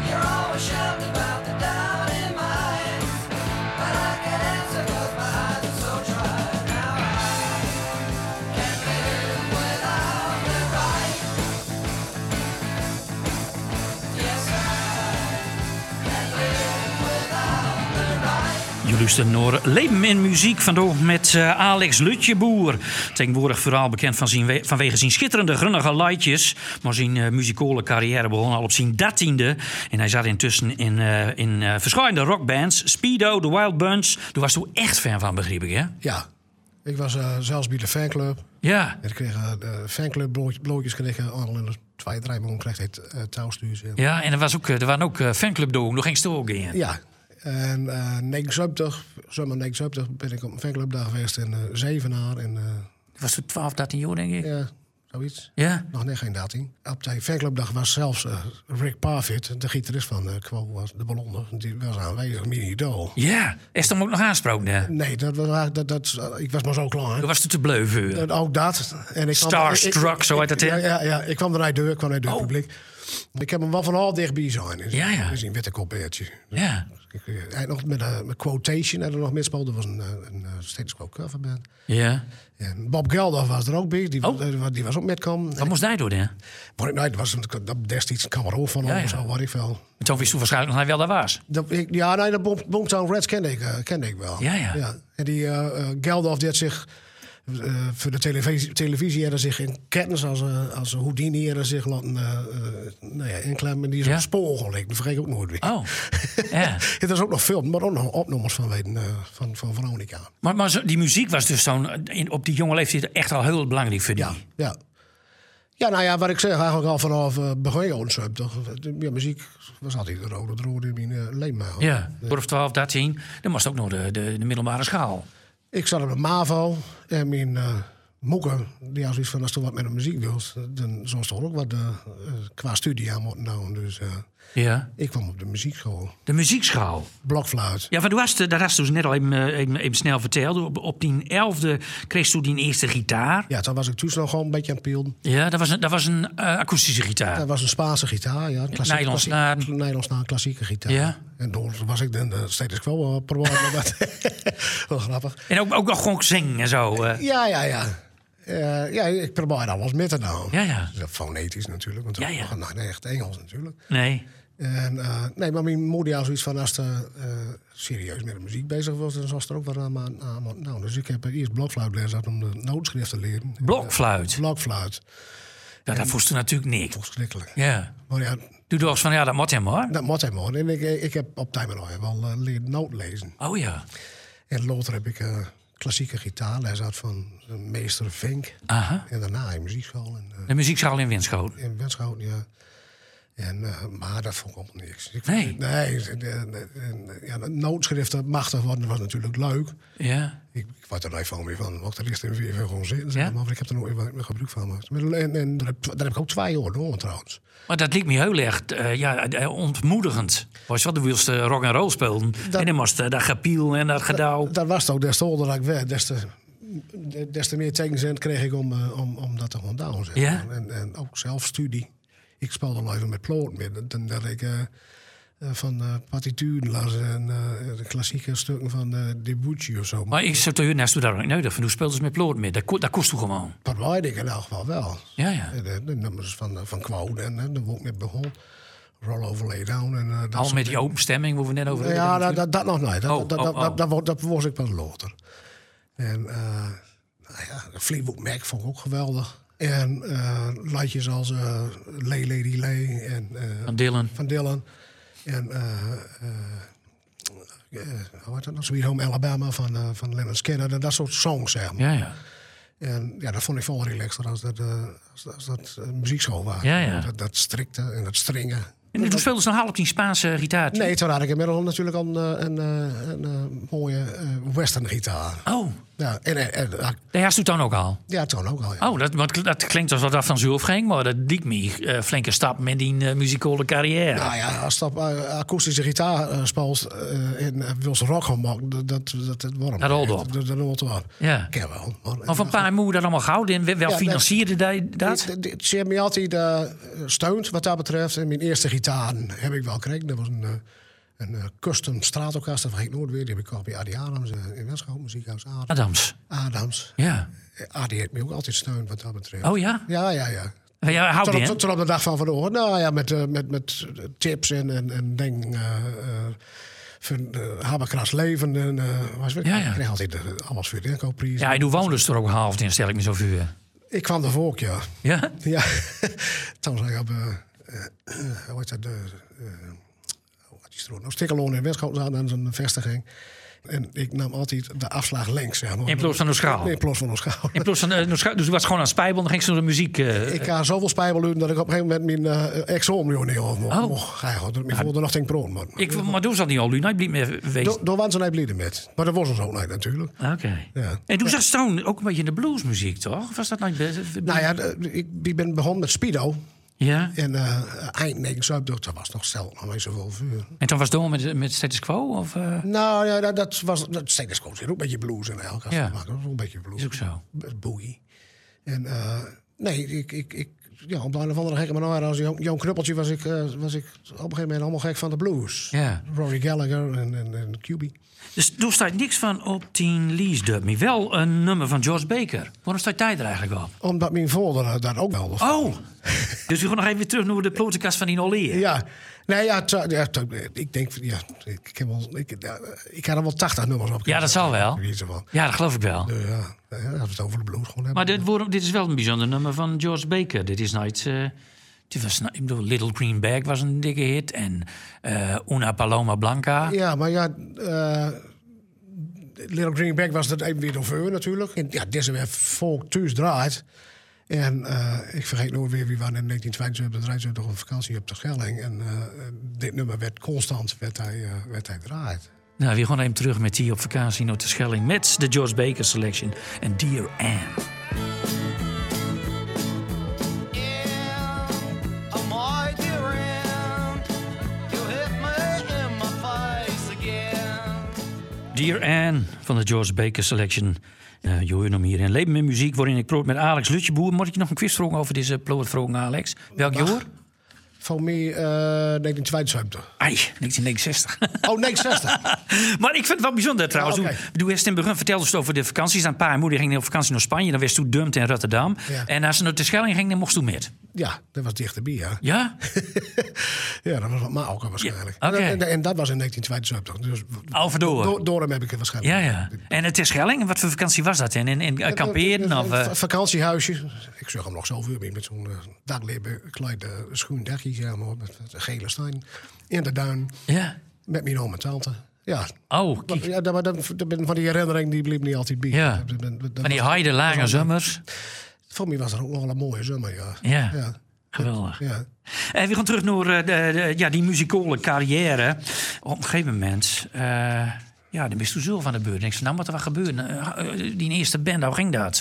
Je luistert naar Leven in Muziek vandaag met Alex Lutjeboer. Tegenwoordig vooral bekend vanwege zijn schitterende grunnige lightjes. Maar zijn muzikale carrière begon al op zijn 13e. En hij zat intussen in verschillende rockbands. Speedo, The Wild Bunch. Daar was toen echt fan van, begreep ik, hè? Ja. Ik was zelfs bij de fanclub. Ja. En ik kreeg fanclub blootjes kreeg al in de 2-3 maanden kreeg hij touwstuurs. Ja, en er waren ook fanclubdagen. Nog ging het ook in. Ja. En 79, zomer 79 ben ik op een fanclubdag geweest in Zevenaar. En, was toen 12, 13 jaar, denk ik? Ja, zoiets. Ja? Nog net geen 13. Op die fanclubdag was zelfs Rick Parfitt, de gitarist van Quo, was de ballon. Die was aanwezig, mijn idool. Ja, is hem ook nog aangesproken? Hè? Nee, ik was maar zo klaar. Dat was toen te bleu voor. Ook dat. En Starstruck, zo uit het in. Ja, ik kwam er naar de deur, publiek. Ik heb hem wel van al dichtbij zijn. Ja. Is een witte kopbeertje. Ja. Hij nog met Quotation en er nog meer dat was een Status Quo coverband. Ja. En Bob Geldof was er ook bij. Die was ook metkom. Wat moest hij doen, hè? Nee, dat was destijds een kamerhoofd van hem, zo wat ik wel. En toen wist je waarschijnlijk nog wel daar was. De Boomtown Reds kende ik wel. Ja. En die Geldof die had zich voor de televisie hadden zich in kettens als Houdini hadden zich laten inklemmen. Die is op spoor gelekt. Dat vergeet ik ook nooit weer. Oh, ja. Het is ook nog film, maar ook nog opnames van Veronica. Maar die muziek was dus op die jonge leeftijd echt al heel belangrijk voor die. Ja. Ja, nou ja, wat ik zeg, eigenlijk al vanaf begin jaren 70. Ja, muziek was altijd de rode draad in mijn leven. Ja, of 12, 13, dan was het ook nog de middelbare schaal. Ik zat op de MAVO en mijn moeder, die had zoiets van, als je wat met de muziek wilt, dan zou ze toch ook wat qua studie aan moeten doen. Dus ja. ik kwam op de muziekschool. De muziekschool? Blokfluit. Ja, want dat hast dus net al even snel verteld. Op die 11e kreeg je die eerste gitaar. Ja, toen was ik toen nog gewoon een beetje aan het pielen. Ja, dat was een akoestische gitaar. Dat was een Spaanse gitaar, ja. Nylonsnaar, klassieke gitaar. Ja. En toen was ik dan steeds wel proberen. Wel grappig. En ook nog gewoon zingen en zo. Ja. Ja, ik probeer alles met te doen. Ja. Fonetisch natuurlijk, want dat was nog niet echt Engels natuurlijk. Nee. En, maar mijn moeder had zoiets van, als ze serieus met de muziek bezig was, dan was er ook wat aan. Nou, dus ik heb eerst blokfluitles gehad om de nootschrift te leren. Blokfluit? Blokfluit. Ja, dat voest er natuurlijk niks. Verschrikkelijk. Ja. Maar ja, toen dacht van, dat moet hem hoor. Dat moet hem hoor. En ik heb op tijd wel leren noot lezen. Oh ja. En later heb ik klassieke gitaarles gehad van meester Vink. Aha. En daarna in muziekschool. De muziekschool in Winschoten? In Winschoten, ja. En, maar dat vond ik allemaal niks. Nee, de nootschriften machtig worden was natuurlijk leuk. Ja. Ik was er even meer van. Mocht er eerst even gewoon zitten. Ja? Maar ik heb er nooit wat gebruik van gemaakt. En daar heb ik ook 2 jaar door trouwens. Maar dat liep me heel erg ontmoedigend. Was wat de wilste rock and roll speelden. En dan moest dat gepiel en dat gedauw. Dat was het ook. Des te ouder ik werd, des te meer tekenzend kreeg ik om dat te gaan doen. Zeg. Ja? En ook zelfstudie. Ik speelde nog even met ploot met. Dan dat ik van partituren las en de klassieke stukken van Debuchy of zo. Maar ik zat er naast daar ook nodig van. Hoe speelden ze met ploot met? Dat kost toch gewoon? Dat weet ik in elk geval wel. Ja. De nummers van Quote en daar word ik met begon. Roll Over Lay Down. En, al met die open stemming waar we net over hebben. Ja, dat nog niet. Dat was ik pas later. En Fleetwood Mac vond ik ook geweldig. En liedjes als Lay Lady Lay en Van Dylan. En hoe heet dat nog? Sweet Home Alabama van Leonard Skinner. Dat soort songs, zeg maar. Ja. En ja, dat vond ik veel relaxter als dat muziekschool was. Ja. Dat strikte en dat stringen. En toen speelden ze nog half op die Spaanse gitaar. Nee, toen had ik inmiddels natuurlijk al een mooie western gitaar. Oh. Ja, daar had je dan ook al? Ja, toen ook al, ja. Oh, dat klinkt alsof dat van zelf ging, maar dat liep me flinke stap met die muzikale carrière. Nou ja, als dat akoestische gitaar speelt en Wilson Rock gaan maken, dat wordt dat rolt op. Dat rolt op. Ja. Ik heb wel. Maar van paar moe dat allemaal goud en wel financierde dat? Ze hebben me altijd steunt wat dat betreft. En mijn eerste gitaar heb ik wel gekregen. Dat was een custom Stratocaster van Henk Noordweer. Die heb ik al bij Adi Adams in Wenschoten, muziekhuis Adams. Ja. Adi heeft me ook altijd steund wat dat betreft. Oh ja? Ja. Ja, houdt die, tot op de dag van vandaag. Nou ja, met tips en dingen. Haberkras leven. En, ik kreeg altijd alles voor de inkoopprijs. Ja, en toen woonde ze er ook half in, stel ik me zo voor. Ik kwam ervoor ook, ja. Ja? Ja. Toen zag ik op... hoe heet dat? Stikkeloon in Wenschoten aan en zo'n vestiging. En ik nam altijd de afslag links. Ja, in plaats van de schaal? In plaats van de schaal. In plaats van de schaal. Dus je was gewoon aan het spijbelen, dan ging ze naar de muziek... Ik had zoveel spijbelen dat ik op een gegeven moment mijn examen niet mocht gaan. Dat ik voelde nog geen brood. Maar toen zat niet al, hij bleef meer wezen. Daar waren ze niet blij met. Maar dat was ons ook niet natuurlijk. Oké. Ja. En toen zat Stone ook een beetje in de bluesmuziek, toch? Of was dat nou best? Nou ja, ik ben begonnen met Speedo. Ja. En eind 79, dat was nog stel nog niet zoveel vuur. En toen was het door met Status Quo? Of, Nou ja, dat was Status Quo. Zit ook een beetje blues in elkaar. Ja. Dat was ook een beetje blues. Is ook zo. Boogie. En op de een of andere gekke manier als Joon Knuppeltje was ik op een gegeven moment allemaal gek van de blues. Ja. Rory Gallagher en QB. Dus er staat niks van op 10 Lees Dub. Wel een nummer van George Baker. Waarom staat hij er eigenlijk op? Omdat mijn vader daar ook wel was. Oh! Dus we gaan nog even weer terug naar de plotenkast van die Olleer. Ja. Nee, ik denk... Ja, ik had er wel 80 nummers op. Ja, dat zal wel. Ja, dat geloof ik wel. Ja, dat we het over de blues gewoon hebben. Maar dit is wel een bijzonder nummer van George Baker. Dit is nooit... ik bedoel, Little Green Bag was een dikke hit. En Una Paloma Blanca. Ja, maar ja... Little Green Bag was dat even weer over natuurlijk. En ja, deze weer volk thuis draait. En ik vergeet nooit weer, wie waren in 1972 op vakantie op de Schelling. En dit nummer werd constant werd hij draaid. Nou, we gaan even terug met die op vakantie naar de Schelling met de George Baker Selection en Dear Anne. Dear Anne van de George Baker Selection. Je hoort hem hier in Leven met Muziek, waarin ik proot met Alex Lutjeboer. Moet ik je nog een quiz vragen over deze ploegvragen, Alex? Welk jaar? Voor mij 1972. Ai, 1969. Oh, 69. Maar ik vind het wel bijzonder trouwens. Okay. Toen eerst in het begin vertelde ze over de vakanties. Aan pa en moeder gingen op vakantie naar Spanje. Dan was toen Dumpt in Rotterdam. Ja. En als ze naar de Schelling gingen, dan mocht ze toen met. Ja, dat was dichterbij, ja. Ja? Ja, dat was wat Mauke waarschijnlijk. Ja, okay. En dat was in 1972. Dus Alverdoor. Door hem heb ik het waarschijnlijk. Ja. En het is Schelling, wat voor vakantie was dat? In kamperen? Een vakantiehuisje. Ik zag hem nog zoveel mee met zo'n daglebekleide schoendekje, zeg maar, met een gele steen. In de duin. Ja. Met mijn oom en tante. Ja. Oh, kijk. Ja, van die herinnering die bleef niet altijd bij. Ja. Van die heide lage zommers. Voor mij was er ook nog wel een mooie zomer, ja. Ja. Geweldig. Ja. We gaan terug naar die muzikale carrière. Op een gegeven moment... dan wist u zo van de beurt. Ik zei, nou, wat er wat gebeuren? Die eerste band, hoe ging dat?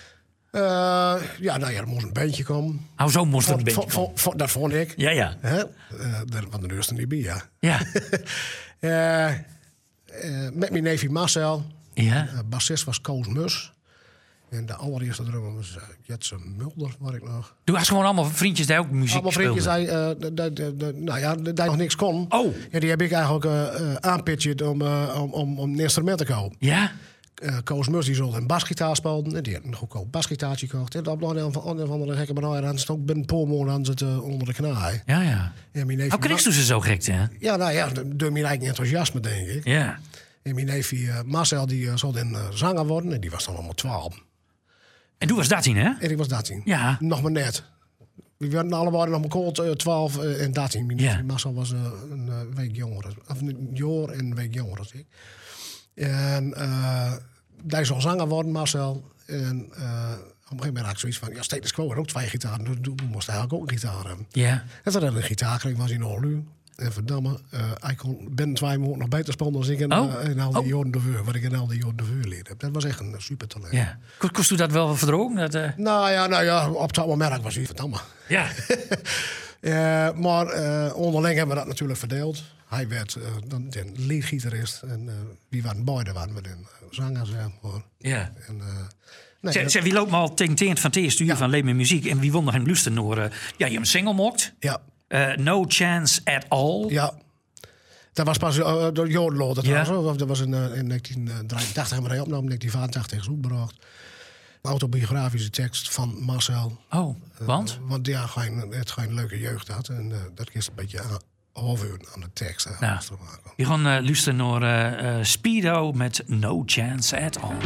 Er moest een bandje komen. Oh, zo moest een bandje dat vond ik. Ja. Want de eerste niet bij, ja. Ja. Met mijn neefje Marcel. Ja. Bassist was Koos Mus. En de allereerste drummer was Jetse Mulder, waar ik nog... Toen was gewoon allemaal vriendjes die ook muziek allemaal vriendjes die nog niks kon. Oh. En die heb ik eigenlijk aanpitcht om een instrument te kopen. Ja? Koos Mus die zulde een basgitaar spelen. En die had een goedkoop basgitaartje gekocht. En op een of andere gekke manier aan het ook binnen een paar maanden aan zitten onder de knaai. Ja. En mijn neefje... Hoe kreeg ze zo gek, hè? Ja, door mijn eigen enthousiasme, denk ik. Ja. En mijn neefje Marcel die zou dan zanger worden. En die was dan allemaal 12. En toen was 13, hè? En ik was 13. Ja. Nog maar net. We werden allebei nog maar kort 12 en 13. Mijn neefje Marcel was een week jonger. Of een jaar en een week jonger dan ik. En hij zou zanger worden, Marcel. En op een gegeven moment had ik zoiets van... Ja, status quo had ook 2 gitaren. Dus moest eigenlijk ook een gitaar hebben. Ja. En toen had hij een gitaar kreeg, was hij nog lu. En verdamme, hij kon binnen 2 maanden nog beter spelen dan ik in al die jaren ervoor. Wat ik in al die jaren ervoor leerde. Dat was echt een super talent. Ja. Kost u dat wel verdrogen? Nou ja, op dat moment was hij verdamme. Ja. Maar onderling hebben we dat natuurlijk verdeeld. Hij werd dan de leadgitarist. En wie waren beide waren we dan zanger, zeg maar. Ja. En, wie loopt me al tegen van het eerste uur van Leven met Muziek. En wie won nog hem luisteren naar... je hebt een single mocht. Ja. No Chance at All. Ja. Dat was pas door Jodenlo. Dat was in 1983 hebben we die opname, 1985 is uitgebracht. Autobiografische tekst van Marcel. Oh, want? Want ja, het geen leuke jeugd had. En dat is een beetje overheuren aan de tekst. Je gaan luisteren naar Speedo met No Chance at All.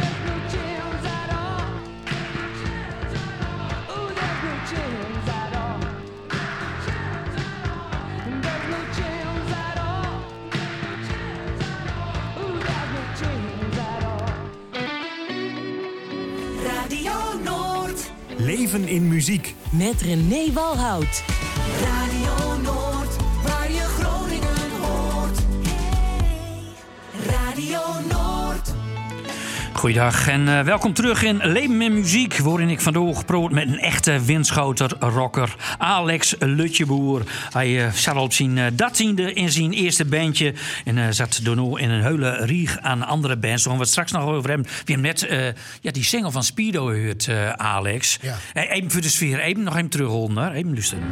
Leven in muziek. Met René Walhout. Radio Noord, waar je Groningen hoort. Radio Noord. Goeiedag en welkom terug in Leven met Muziek, waarin ik vandaag proot met een echte windschoter rocker, Alex Lutjeboer. Hij zat al op zijn 13e in zijn eerste bandje en zat daarna in een hele rieg aan andere bands. Daar gaan we het straks nog over hebben. We hebben net die single van Speedo gehoord, Alex. Ja. Even voor de sfeer, even nog even terugholen, even luisteren.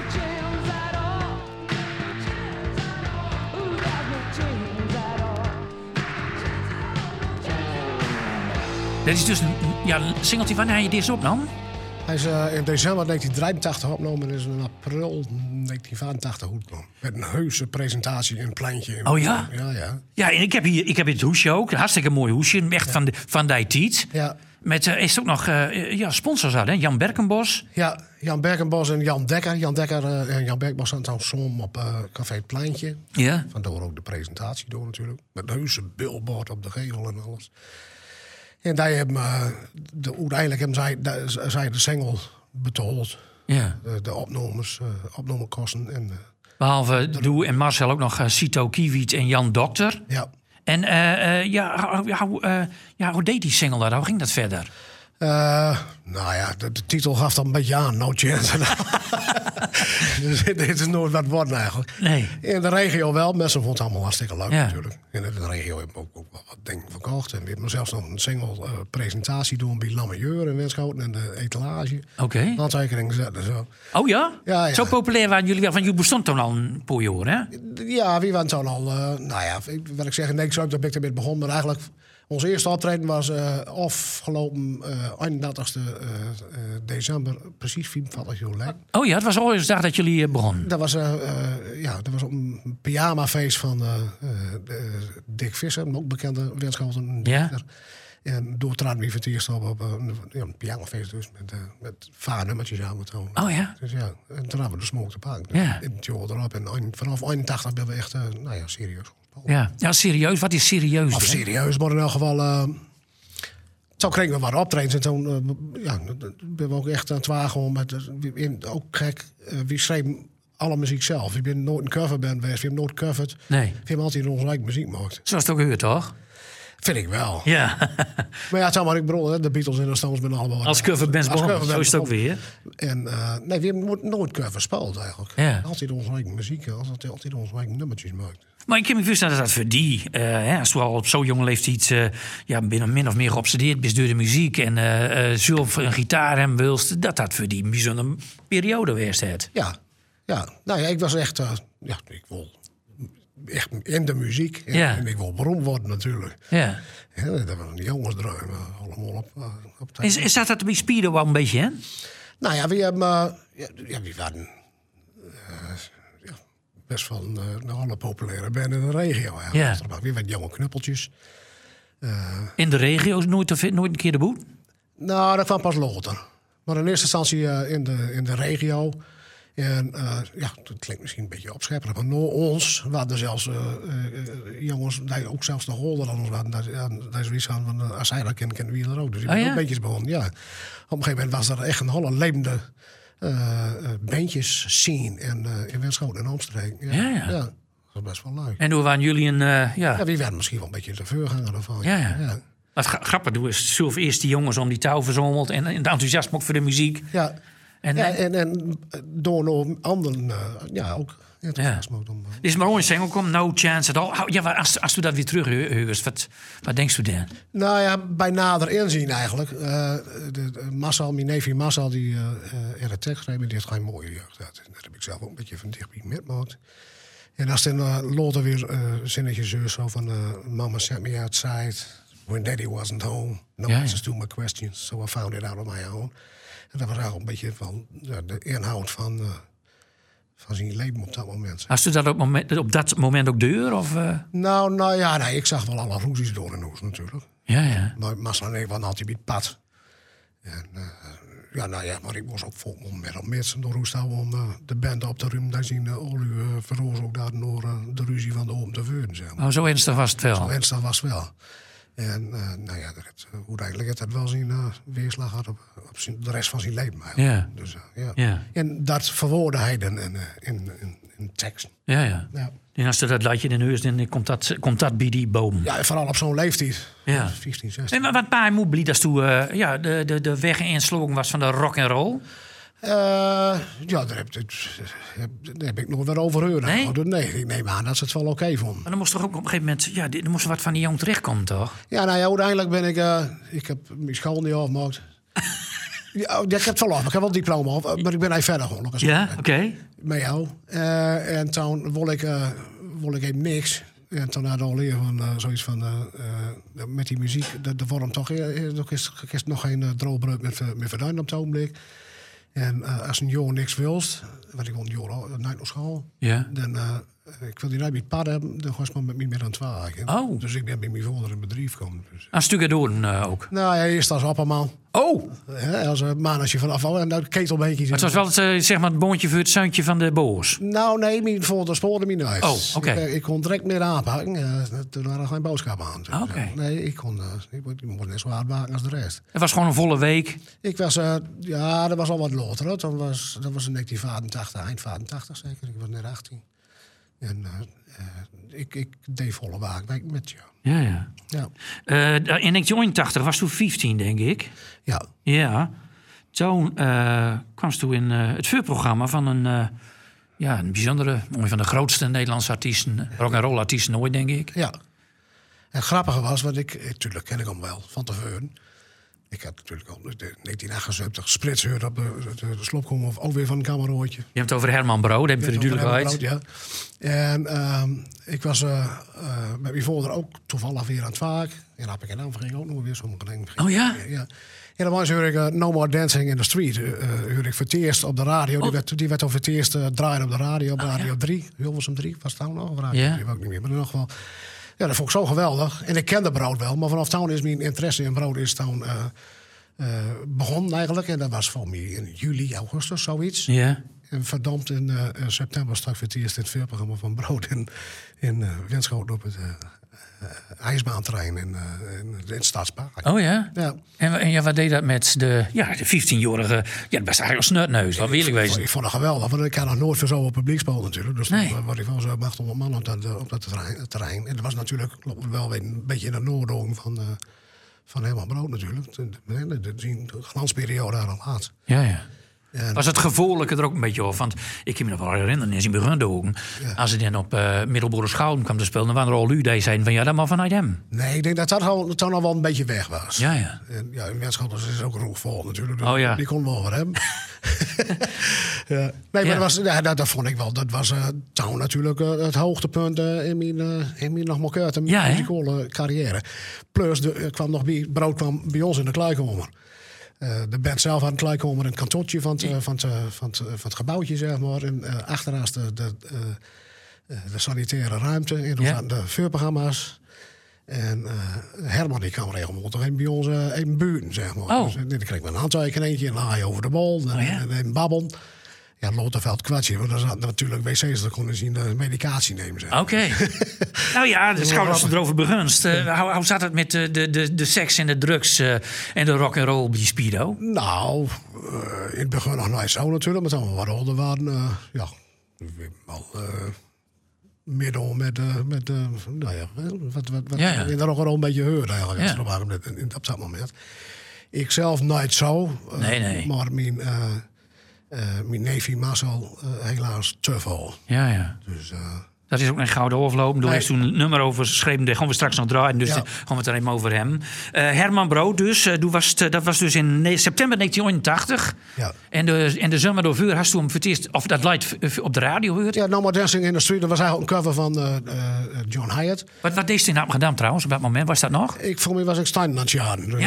Dat is dus een singeltje. Wanneer je deze opnam? Hij is in december 1983 opgenomen en is in april 1985 uitgekomen. Met een heuse presentatie in een pleintje. Oh ja? Ja. Ja, en ik heb hier het hoesje ook. Een hartstikke mooi hoesje. Echt van die tijd. Ja. Met is ook nog sponsors aan, hè? Jan Berkenbos. Ja, Jan Berkenbos en Jan Dekker. Jan Dekker en Jan Berkenbos staan samen op Café het Pleintje. Ja. Vandaar ook de presentatie door natuurlijk. Met een heuse billboard op de gevel en alles. En daar hebben uiteindelijk hebben zij de single betaald. Ja. De opnamekosten. En, Behalve Doe en Marcel ook nog Cito Kiewiet en Jan Dokter. ja. En hoe deed die single dat? Hoe ging dat verder? Nou ja, de titel gaf dan een beetje aan, No Chance. Dus dit is nooit wat worden eigenlijk. Nee. In de regio wel, mensen vonden het allemaal hartstikke leuk Ja. natuurlijk. In de regio hebben we ook wel wat dingen verkocht. En we hebben zelfs nog een single presentatie doen bij Lammerjeur in Winschoten en de etalage. Oké. Handtekeningen zetten zo. Oh ja? Ja. Zo populair waren jullie wel. Van jullie bestond toen al een paar jaar, hè? Ja, wie waren toen al, wat ik zeg, niks uit, daar ben ik ermee begonnen. Maar eigenlijk, ons eerste optreden was afgelopen 31 december, precies 24 jaar geleden. Oh ja, het was al eens dag dat jullie begonnen. Dat was op een pyjamafeest van Dick Visser, een ook bekende Winschoten. Ja. En door traden we voor het eerst op een pyjamafeest dus, met vaarnummertjes aan het houden. Oh ja? Dus ja, en toen hadden we de smoke te pakken. Ja. In het jaar erop. En vanaf 81 ben we echt, serieus gespeeld. Ja, serieus. Wat is serieus? Of hè? serieus, maar in elk geval... Toen kregen we wat optredens en toen ben we ook echt aan het wagen met... ook gek, we schreven alle muziek zelf. We zijn nooit een coverband geweest, we hebben nooit covered. Nee. We hebben altijd onze eigen muziek gemaakt. Zoals het ook gebeurt, toch? Vind ik wel. Ja. Maar ja, het zou maar ik bedoel, de Beatles en de Stones zijn allemaal... Als coverbands begonnen, zo is het ook weer. En nee, we hebben nooit cover gespeeld eigenlijk. Ja. Altijd onze eigen muziek, altijd onze eigen nummertjes gemaakt. Maar ik kan me voorstellen dat voor die, als je al op zo'n jonge leeftijd binnen min of meer geobsedeerd bent door de muziek en zelf een gitaar hebben wilst, dat voor die een bijzondere periode geweest heeft. Ja. Nou ja, ik was echt, ik wil echt in de muziek en ik wil beroemd worden natuurlijk. Ja. Ja, dat was een jongensdroom, allemaal op tijd. Is dat bij Speedo wel een beetje, hè? Nou ja, we hebben, we waren best wel een alle populaire band in de regio. Ja. We waren jonge knuppeltjes. In de regio nooit een keer de boel? Nou, dat kwam pas later. Maar in eerste instantie in de regio. En dat klinkt misschien een beetje opschepperig, maar door ons waren er zelfs jongens die ook zelfs nog holder dan ons waren. Daar zoiets van, als zij dat kennen wie er ook. Dus ik ben ook bandjes begonnen, ja. Op een gegeven moment was er echt een hele levende bandjes scene in Winschoten en omstreken. Ja. Dat was best wel leuk. En hoe waren jullie een... Ja, wie werden misschien wel een beetje de voorganger ervan. Ja. Wat grappig doen is zelf eerst die jongens om die touw verzomeld en het enthousiasme ook voor de muziek. Ja. En door nog anderen ook enthousiasme. Dit is maar een single, komt No Chance at All. Ja, als u dat weer terug hoort, wat denkst u dan? Nou ja, bij nader inzien eigenlijk. Mijn neefje Marcel, die de tekst schreef, die heeft geen mooie jeugd. Dat heb ik zelf ook een beetje van dichtbij metgemaakt. En als dan later weer zinnetjes zo van... Mama sent me outside when daddy wasn't home. No answers to my questions, so I found it out on my own. En dat was eigenlijk een beetje van de inhoud van zijn leven op dat moment. Hast u dat op dat moment ook deur? Of, Nee, ik zag wel alle roezies door in huis natuurlijk. Ja. Maar Marcel en ik waren altijd bij het pad. En, maar ik was ook vol met mensen door hoe om de band op te ruimen. Daar zien al uw veroorzaakt daar door de ruzie van de oom te veuren. Zeg maar. Oh, zo ernstig was het wel. Zo ernstig was het wel. En uiteindelijk heeft dat wel zijn weerslag gehad op de rest van zijn leven. Ja. Dus, Ja. En dat verwoordde hij dan in tekst. Ja. En als je dat laat je in huis, dan komt dat bij die boom. Ja, vooral op zo'n leeftijd. Ja. 15, 16. En wat pa en moe blieb als toen de weg inslogen was van de rock and roll? Daar heb ik nog wel over gehoord. Nee? Nee, ik neem aan dat ze het wel oké vonden. Maar dan moest toch ook op een gegeven moment... er moest wat van die jong terechtkomen, toch? Ja, uiteindelijk ben ik heb mijn school niet afgemaakt. Ik heb het wel af, ik heb wel een diploma af, maar ik ben eigenlijk verder gewoon. Ja, oké. Met jou. En toen wil ik even niks. En toen had ik al leren van zoiets van... met die muziek, de vorm toch... is nog geen droogbreuk met verduinen op het ogenblik. En als een jongen niks wilst... want ik wil een jongen naar school... Ja. Dan ik wil die nou niet pad hebben, dan was maar met mij meer dan 12. Oh. Dus ik ben bij mijn vader in het bedrijf gekomen. Dus. Een stuk door ook? Nou, hij is als opperman. Oh! Als een manetje van afval en dat ketelbeentje. Het was wel het boontje voor het zoontje van de boos? Nou, nee, mijn vader spoorde me nooit. Oh, oké. Ik kon direct meer aanpakken. Toen waren er geen boodschappen aan. Oké. Nee, ik moest net zo hard maken als de rest. Het was gewoon een volle week? Ik was, dat was al wat later. Dat was in 1984, eind 84 zeker. Ik was net 18. En ik deed volle waak met je. Ja. In 1981 was toen 15, denk ik. Ja. Ja. Toen kwam ze in het vuurprogramma van een bijzondere, een van de grootste Nederlandse artiesten, rock'n'roll artiesten ooit, denk ik. Ja. En het grappige was, want natuurlijk ken ik hem wel van tevoren. Ik had natuurlijk al 1978 spritseur op de slop komen of ook weer van een kamerootje. Je hebt het over Herman Brood, heb je voor de duidelijkheid. Ja. En ik was met mijn vader ook toevallig weer aan het vaak. En dan heb ik dan ging ook nog weer sommige dingen. Oh ja? Ja. En dan was ik No More Dancing in the Street. Hoorde ik voor het eerst op de radio. Oh. Die werd over het eerst draaien op de radio. Op Radio 3. Hilversum 3 was het nou nog? Radio 3 ook niet meer. Maar in ieder geval. Ja, dat vond ik zo geweldig. En ik kende Brood wel. Maar vanaf toen is mijn interesse in Brood is toen begonnen eigenlijk. En dat was voor mij in juli, augustus, zoiets. Ja. En verdomd in september stak voor het eerst in het vuurprogramma van Brood in Winschoten op het ijsbaanterrein in het Stadspark. Oh ja? Ja. En wat deed dat met de 15-jarige... Ja, dat was eigenlijk een snurtneus, wat wil ik wezen. Ik vond het geweldig, want ik had nog nooit voor zo'n publiekspel natuurlijk. Dus nee. dan was ik wel zo 800 man op dat terrein. En dat was natuurlijk wel een beetje in de noordoom van Herman Brood natuurlijk. De glansperiode daar al laat. Ja. Was het gevoelige er ook een beetje over? Want ik kan me nog wel herinneren, als hij begon te doen, als hij dan op middelbare school kwam te spelen, dan waren er al lui die zeiden van dat mag vanuit hem. Nee, ik denk dat toen al wel een beetje weg was. Ja. En in Winschoten is ook roegvol natuurlijk. Dus oh ja. Die kon wel over hem. Ja. Nee, maar dat vond ik wel. Dat was toen natuurlijk het hoogtepunt in mijn nog maar korte muzikale carrière. Plus, Brood kwam bij ons in de kleikamer. De band zelf had een kleikamer in het kantoortje van het gebouwtje, zeg maar. En achternaast de sanitaire ruimte. En toen zaten de vuurprogramma's. En Herman die kwam regelmatig bij ons even buurten, zeg maar. Oh. Dus, dan kreeg ik een handtekeningetje en dan over de bol. En babbel. Ja, Loterveld kwatje. Want dan zaten natuurlijk wc's, dan konden ze de medicatie nemen. Zeg. Oké. Nou ja, de schouders erover begunst. Hoe zat het met de seks en de drugs en de rock'n'roll bij Speedo? Nou, in het begin nog nooit zo natuurlijk. Maar toen we wat ouder waren, wel middel met wat in de rock'n'roll een beetje heurde eigenlijk. Ja. Op dat moment. Ik zelf nooit zo. Nee. Maar mijn neefje Marcel helaas te veel. Ja. Dus, dat is ook een gouden overloop. Daar heeft toen een nummer over geschreven. Daar gaan we straks nog draaien. Dus gaan we het er even over hem. Herman Brood dus. Dat was dus in september 1981. Ja. En de zomer door vuur hast toen voor het eerst... Of dat light op de radio hoort. Ja, No More Dancing in the Street. Dat was eigenlijk een cover van John Hyatt. Wat deed hij in Amsterdam trouwens? Op dat moment was dat nog? Voor mij was ik Stein aan het jaren. Dus.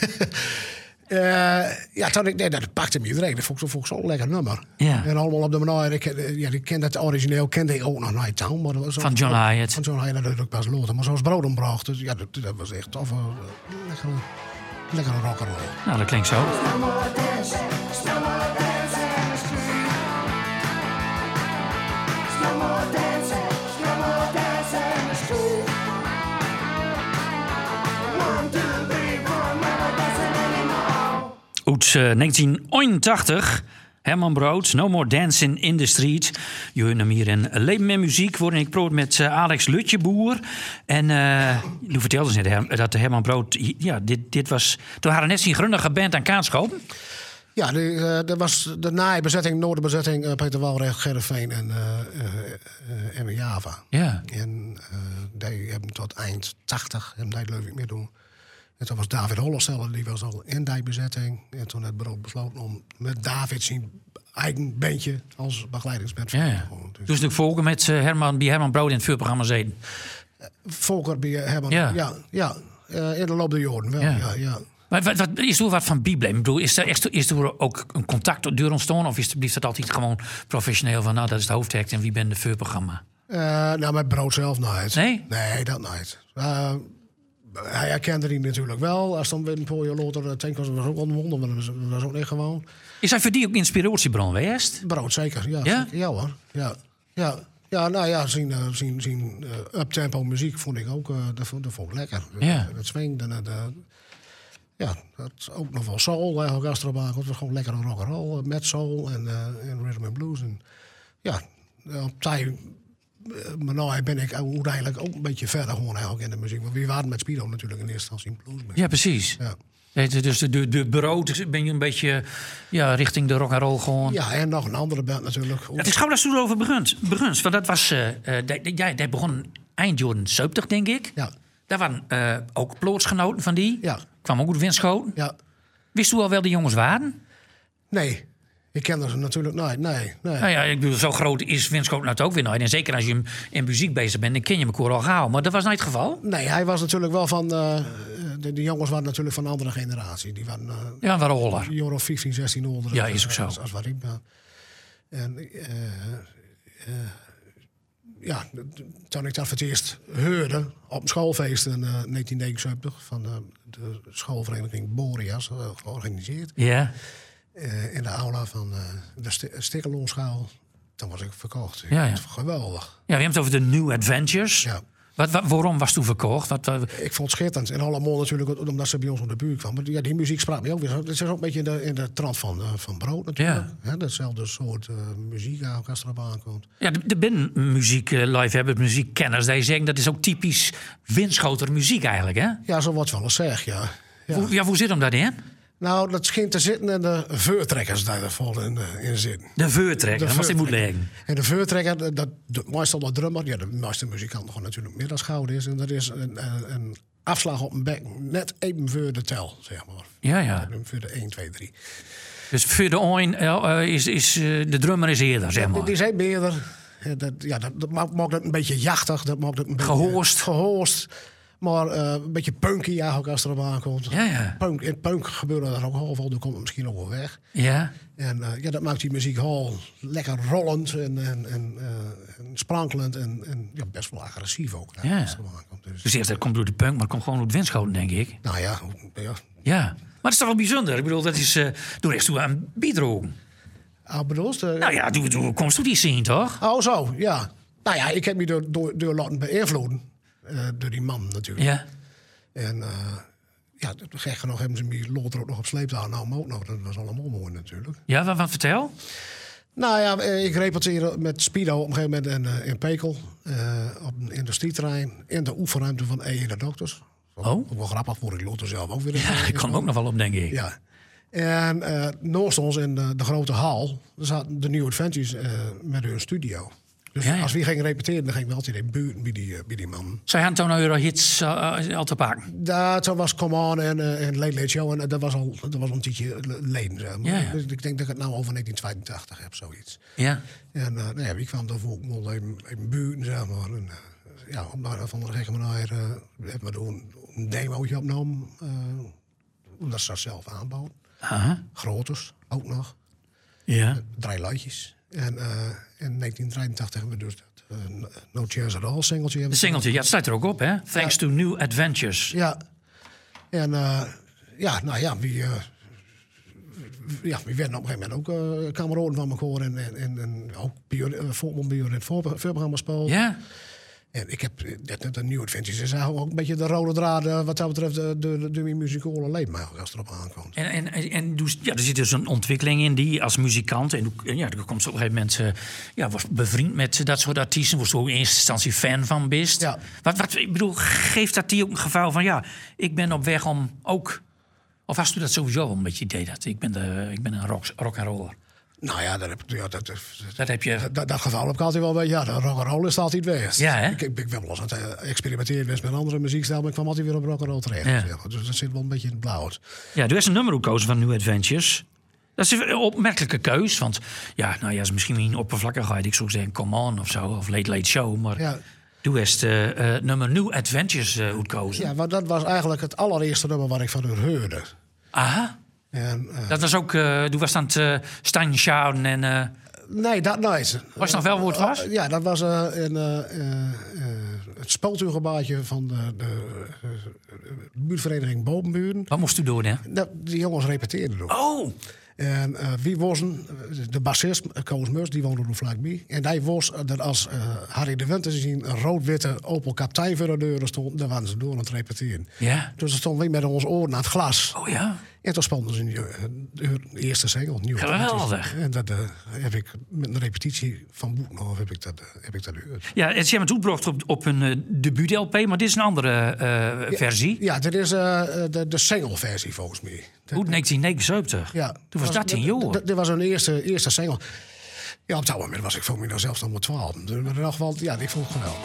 Ja. Dat pakte me iedereen. Dat vond ik zo'n lekker nummer. Ja. En allemaal op de manier. Ik ken dat origineel kende ik ook nog Night Town. Maar dat was van John Hyatt. Van John Hyatt, dat ook pas loten. Maar zoals Brood ombracht. Dus ja, dat was echt tof. Lekkere rock'n'roll. Nou, dat klinkt zo. Uit 1981, Herman Brood, No More Dancing in the Street. Je hoort hem hier in Leven met Muziek. Worden ik proot met Alex Lutjeboer. En nu vertelde ze net dat Herman Brood... Ja, dit was... Toen hadden net zijn grundige band aan Kaatskopen. Ja, dat was de naaibezetting, Noorderbezetting, Peter Walrecht, Gerreveen en Java. Ja. En die hebben tot eind 80 en die leuk ik meer doen. En toen was David Hollesteller, die was al in die bezetting. En toen had Brood besloten om met David zijn eigen bandje als begeleidingsband. Ja. Dus de Volker met Herman Brood in het vuurprogramma zeden. Volker bij Herman, ja. In de loop der jaren wel, ja. Maar wat is er wat van bibleem? Ik bedoel, is er ook een contact door ontstaan? Of blijft dat altijd gewoon professioneel van, nou, dat is de hoofdact en wie bent de vuurprogramma? Nou, met brood zelf nooit. Nee? Nee, dat nooit. Hij herkende die natuurlijk wel. Als dan weer een paar jaar later tank was ook onwonder, maar dat was ook niet gewoon. Is hij voor die ook inspiratiebron geweest? Brood, zeker. Ja, Ja? zeker. Ja hoor. Ja, nou ja, zijn uptempo muziek vond ik ook dat vond ik lekker. Ja. Het swing, ja, dat is ook nog wel soul eigenlijk als erop aankomt. Het was gewoon lekker rock'n'roll met soul en rhythm and blues. En ja, op tijd, maar nou ben ik uiteindelijk ook een beetje verder gewoon eigenlijk in de muziek. Maar we waren met Speedo natuurlijk in eerste instantie in blues. Ja, precies. Ja. Dus de brood ben je een beetje richting de rock'n'roll gewoon. Ja, en nog een andere band natuurlijk. Het is gauw dat ze erover begint. Want dat was, dat begon eind jaren 70, denk ik. Ja. Daar waren ook plootsgenoten van die. Ja. Kwam ook uit Winschoten. Ja. Wist u al wel de jongens waren? Nee, ik kende ze natuurlijk nooit. Nee. Nou ja, ik bedoel, zo groot is Winschoten nou ook weer nooit. En zeker als je in muziek bezig bent, dan ken je elkaar al gauw. Maar dat was nooit het geval? Nee, hij was natuurlijk wel van... de jongens waren natuurlijk van een andere generatie. Die waren... waren holler. Een jaar of 15, 16 ouder. Ja, is ook zo. Als wat ik ben. En ja, toen ik dat voor het eerst hoorde op een schoolfeest in 1979 van de schoolvereniging Boreas georganiseerd. Ja. In de aula van de Stikkeloonschaal. Toen was ik verkocht. Ja. Geweldig. Ja, we hebben het over de New Adventures. Ja. Waarom was toen verkocht? Ik vond het schitterend. En allemaal natuurlijk omdat ze bij ons op de buurt kwam. Maar ja, die muziek sprak me ook weer. Het is ook een beetje in de trant van brood natuurlijk. Ja. Datzelfde soort muziek als er op aankomt. Ja, de binnenmuziek, live hebben muziekkenners. Die zeggen dat is ook typisch Winschoter muziek eigenlijk, hè? Ja, zo wordt wel eens zeg, ja. Hoe zit hem dat in? Nou, dat schijnt te zitten in de veurtrekkers die er vol in zitten. De veurtrekker, dat was die moet leggen. En de veurtrekker, meestal de drummer, ja, de meeste muzikanten gewoon natuurlijk meer dan schouder is. En dat is een afslag op een bek, net even voor de tel, zeg maar. Ja. Voor de 1, 2, 3. Dus voor de oin is de drummer is eerder, zeg maar. Die zijn meerder. Dat maakt het een beetje jachtig. Dat maakt het een beetje gehoorst. Maar een beetje punky eigenlijk als het erop aankomt. Ja. In punk gebeurde dat ook half al. Dan komt het misschien ook wel weg. Ja. En dat maakt die muziek al lekker rollend en sprankelend. En ja, best wel agressief ook. Ja. Als het erop aankomt. Dus eerst dat komt door de punk, maar het komt gewoon door het Winschoten, denk ik. Nou ja. Ja. Maar het is toch wel bijzonder. Ik bedoel, dat is door echt toe aan biedrogen. Bedoelst? Nou ja, doe komst toe die scene, toch? Oh, zo, ja. Nou ja, ik heb me door laten beïnvloeden. Door die man natuurlijk. Ja. En gek genoeg hebben ze me later ook nog op sleeptouw. Nou, ook nog. Dat was allemaal mooi natuurlijk. Ja, wat vertel? Nou ja, ik repeteerde met Speedo op een gegeven moment in Pekel. Op een industrieterrein. In de oefenruimte van de Dokters. Ook wel grappig, voor ik later zelf ook weer. Ja, ik kwam ook nog wel op, denk ik. Ja. En naast ons in de grote hal zaten de New Adventures met hun studio. Dus als we gingen repeteren, dan gingen we altijd in de buurt bij die man. Zij hadden toen nou hits al te pakken? Dat was Come On en Late Late Show. En dat was al een tijdje geleden. Zeg maar. Ja. Dus ik denk dat ik het nou over 1982 heb, zoiets. Ja. En ik kwam daarvoor ook wel even buurt, zeg maar. En, op een of andere gekke manier hebben we een demootje opgenomen. Omdat ze dat zelf aanbouwen. Groters, ook nog. Ja. 3 luidjes. En in 1983 hebben we dus dat No Chairs at All singeltje. De singeltje, ja, het staat er ook op, hè? Thanks to New Adventures. Ja. En wie werden op een gegeven moment ook kameraden van elkaar. En ook voetbalburen in het voorprogramma spelen. Ja. En ik heb de New Adventures is eigenlijk ook een beetje de rode draad wat dat betreft de muzikale leven als het erop aankomt. En er zit dus een ontwikkeling in die als muzikant en er komt op een gegeven moment was bevriend met dat soort artiesten, waar je in eerste instantie fan van bent. Ja. Wat ik bedoel, geeft dat die ook een gevoel van ik ben op weg om ook, of hast u dat sowieso wel een beetje idee dat ik ben een rock'n'roller? Nou ja, dat geval heb ik altijd wel bij. Ja, de rock'n'roll is altijd geweest. Ja, hè? Ik ben wel eens aan het experimenteren met andere muziekstijl, maar ik kwam altijd weer op rock'n'roll terecht. Ja. Dus dat zit wel een beetje in het blauw. Ja, er is een nummer gekozen van New Adventures. Dat is een opmerkelijke keus, want is misschien niet oppervlakkigheid. Ik zou zeggen Come On of zo, of Late Late Show, maar doe eens nummer New Adventures gekozen. Ja, maar dat was eigenlijk het allereerste nummer wat ik van u hoorde. Aha. En, dat was ook, toen was dan Stijn Schauden en... Nee, dat nooit. Was je nog wel hoe het was? Ja, dat was het speeltuurgebaatje van de buurtvereniging Bovenburen. Wat moest u doen, hè? Die jongens repeteerden erop. Oh! En wie was de bassist, Koos Mus, die woonde er vlakbij. En hij was dat als Harry de Winter zien een rood-witte Opel Kaptein voor de deur stond, dan waren ze door aan het repeteren. Ja. Dus dan stonden we met onze oren aan het glas. Oh ja? En toen speelden ze de eerste single, Nieuw. Geweldig. En dat heb ik met een repetitie van Boekenhof heb ik dat gehoord. Ja, en ze hebben het toegebracht op een debuut-LP, maar dit is een andere versie. Ja, dit is de single-versie volgens mij. Hoe 1979? Ja. Toen was dat 10 jaar. Dit was een eerste single. Ja, op dat moment was ik voor mij nou zelfs nog maar 12. Maar in ieder geval, ja, ik vond het geweldig.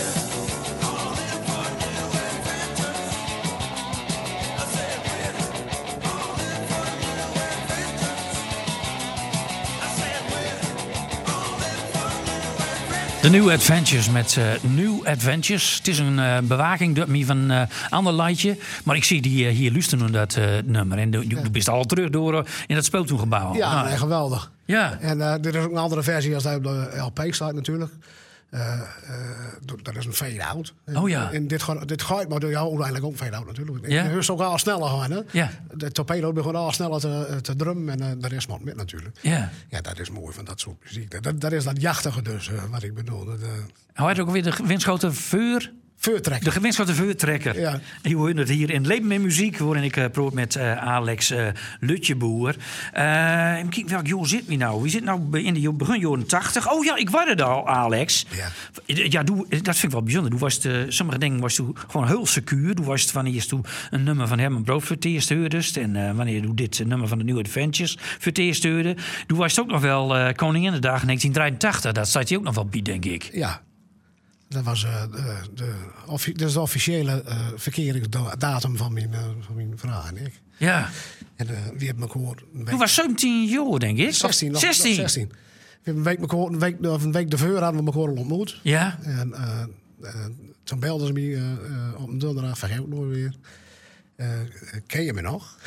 De New Adventures met New Adventures. Het is een bewaking van een ander liedje. Maar ik zie die hier luisteren naar dat nummer. En je bent al terug door in dat speeltoengebouw. Ja, nee, geweldig. Ja. En er is ook een andere versie als hij op de LP staat natuurlijk. Dat is een fade-out. Oh ja. En dit gaat maar door jou uiteindelijk ook fade-out natuurlijk. Ja. Je hoort ook al sneller gaan. Hè? Ja. De torpedo begon al sneller te drummen en de rest moet met natuurlijk. Ja. Ja, dat is mooi van dat soort muziek. Dat is dat jachtige dus, wat ik bedoel. Hij had ook weer de gewinschoten vuur. Veurtrekker. De gewinschoten vuurtrekker. Ja. En je hoort het hier in Leven met Muziek, waarin ik probeer met Alex Lutjeboer. Kijk, welk jaar zit we nou? We zitten nou in de begin jaren 80. Oh ja, ik was er al, Alex. Ja. Ja, dat vind ik wel bijzonder. Sommige dingen was toen gewoon heel secuur. Toen was het van eerst een nummer van Herman Brood voor het eerst hoorde. En wanneer doe dit nummer van de New Adventures voor het eerst hoorde. Toen was het ook nog wel Koninginnedag 1983. Dat staat hier ook nog wel bij, denk ik. Ja. Dat was de officiële verkeringsdatum van mijn vrouw en ik. Ja. En wie heeft me gehoord? Toen was 17 jaar, denk ik. 16. Nog 16. 16. We hebben een week de veur hadden we elkaar al ontmoet. Ja. En toen belden ze me op een donderdag, vergeet ik nooit weer. Ken je me nog?